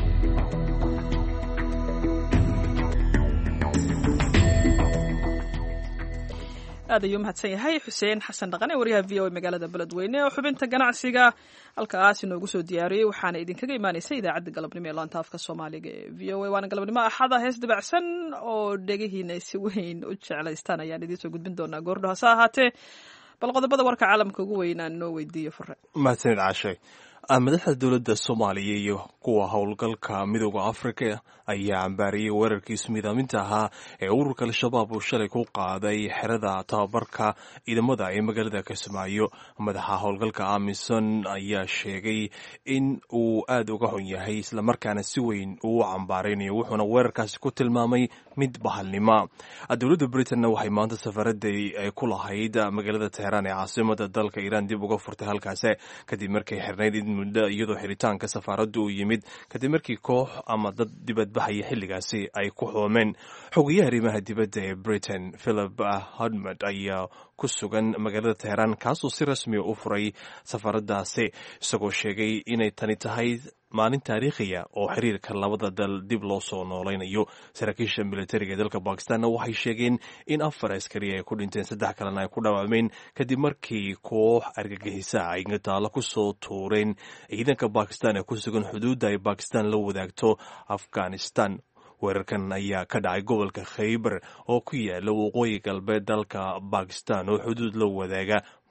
[SPEAKER 2] aad ayuu mahadsan yahay xuseen xasan dhaqane, wariyaha v o a magaalada beledweyne oo xubinta ganacsiga halkaas inoogu soo diyaariyey. waxaana idinkaga imaanaysa idaacadda galabnimo ee laanta afka soomaaliga ee v o a. waana galabnimo axada, hees dabacsan oo dhegihiina si weyn u jeclaystaan ayaan idiin soo gudbin doonaa goordho. hase ahaatee bal qodobada warka caalamka ugu weynaan noo weydiiyo fure.
[SPEAKER 1] mahadsanid caashay. madaxda dowladda Soomaaliya iyo kuwa howlgalka midowda Afrika ayaa cambaariyey weerarkii ismiidaaminta ahaa ee ururka al-shabaab uu shalay ku qaaday xerada tababarka ciidamada ee magaalada Kismaayo. madaxa howlgalka AMISOM ayaa sheegay in uu aad uga xun yahay islamarkaana si weyn uu cambaaraynayo, wuxuuna weerarkaasi ku tilmaamay mid bahalnimo. dowladda Britain waxay maanta safaradii ay ku lahayd magaalada Teheraan ee caasimada dalka Iran dib uga furtay halkaasi kadib markay xirnayd muddo, iyadoo xiritaanka safaaraddu uu yimid kadib markii koox ama dad dibadbaxaya xilligaasi ay ku xoomeen. xogayaha arrimaha dibadda ee Britain Philip Hammond ayaa ku sugan magaalada Teheraan, kaasoo si rasmi u furay safaaraddaasi, isagoo sheegay inay tani tahay maalin taariikhiya oo xiriirka labada dal dib loo soo noolaynayo. saraakiisha militariga ee dalka Bakistanna waxay sheegeen in afar askari ay ku dhinteen, saddex kalena ay ku dhaawacmeen kadib markii koox argagixisa ay gataalo ku soo tuureen ciidanka Bakistan ee ku sugan xuduudda ay Bakistan la wadaagto Afghanistan. weerarkan ayaa ka dhacay gobolka Khaybar oo ku yaala waqooyi galbeed dalka Bakistan oo xuduud la wadaaga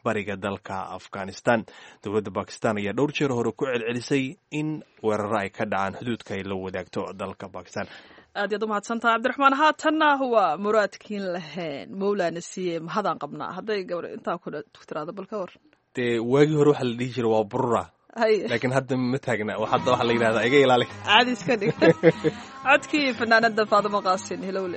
[SPEAKER 1] bariga dalka afghanistan. dowladda bakistan ayaa dhowr jeer hore ku celcelisay in weeraro ay ka dhacaan xuduudka ay la wadaagto dalka bakistan.
[SPEAKER 2] aad yaad u mahadsantaha cabdiraxmaan. haatanna waa muraadkiin lahayn mawlaana siiye mahadaan qabnaa. hadday gabar intaa ku tiraado bal ka war
[SPEAKER 1] dee waagii hore waxaa la dhihi jira waa burura, laakiin hadda ma taagna. hadda waxaa la yidhahdaa iga ilaali,
[SPEAKER 2] caadi iska dhig. codkii fanaanada faadimo qaasin hilowle.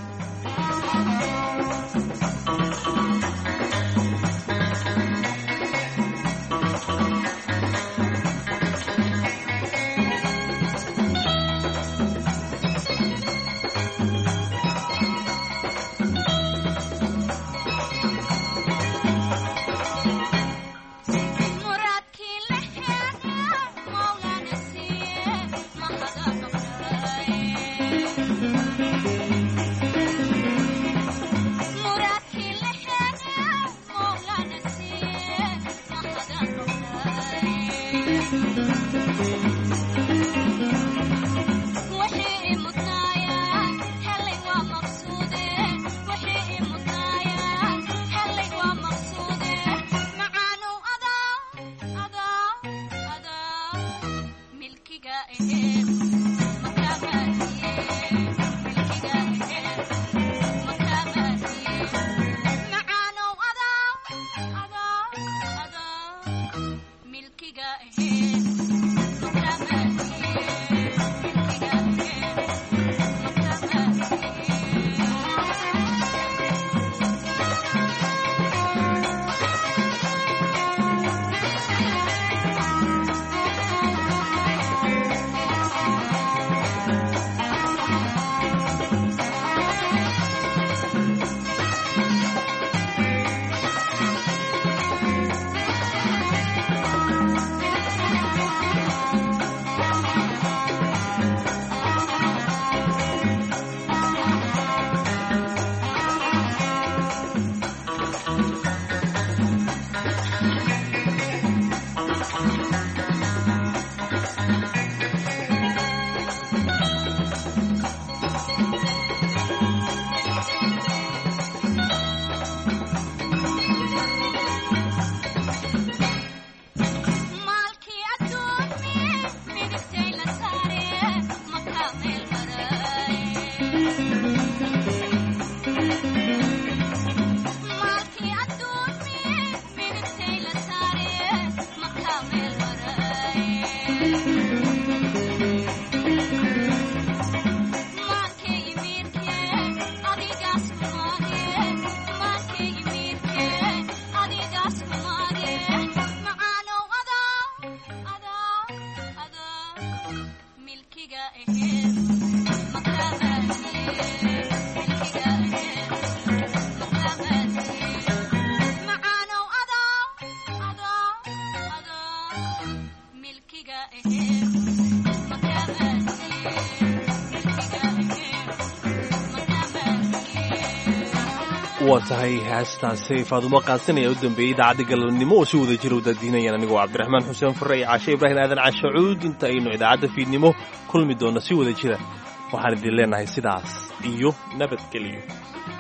[SPEAKER 1] waa tahay heestaasi faadumo qaasin ayaa u dambeeyey idaacadda galabnimo oo si wada jira u daadiinayaan anigoo cabdiraxmaan xuseen fure iyo caashe ibraahim aadan cashacuud. inta aynu idaacadda fiidnimo kulmi doonno si wada jira waxaan idin leenahay sidaas iyo nabadgelyo.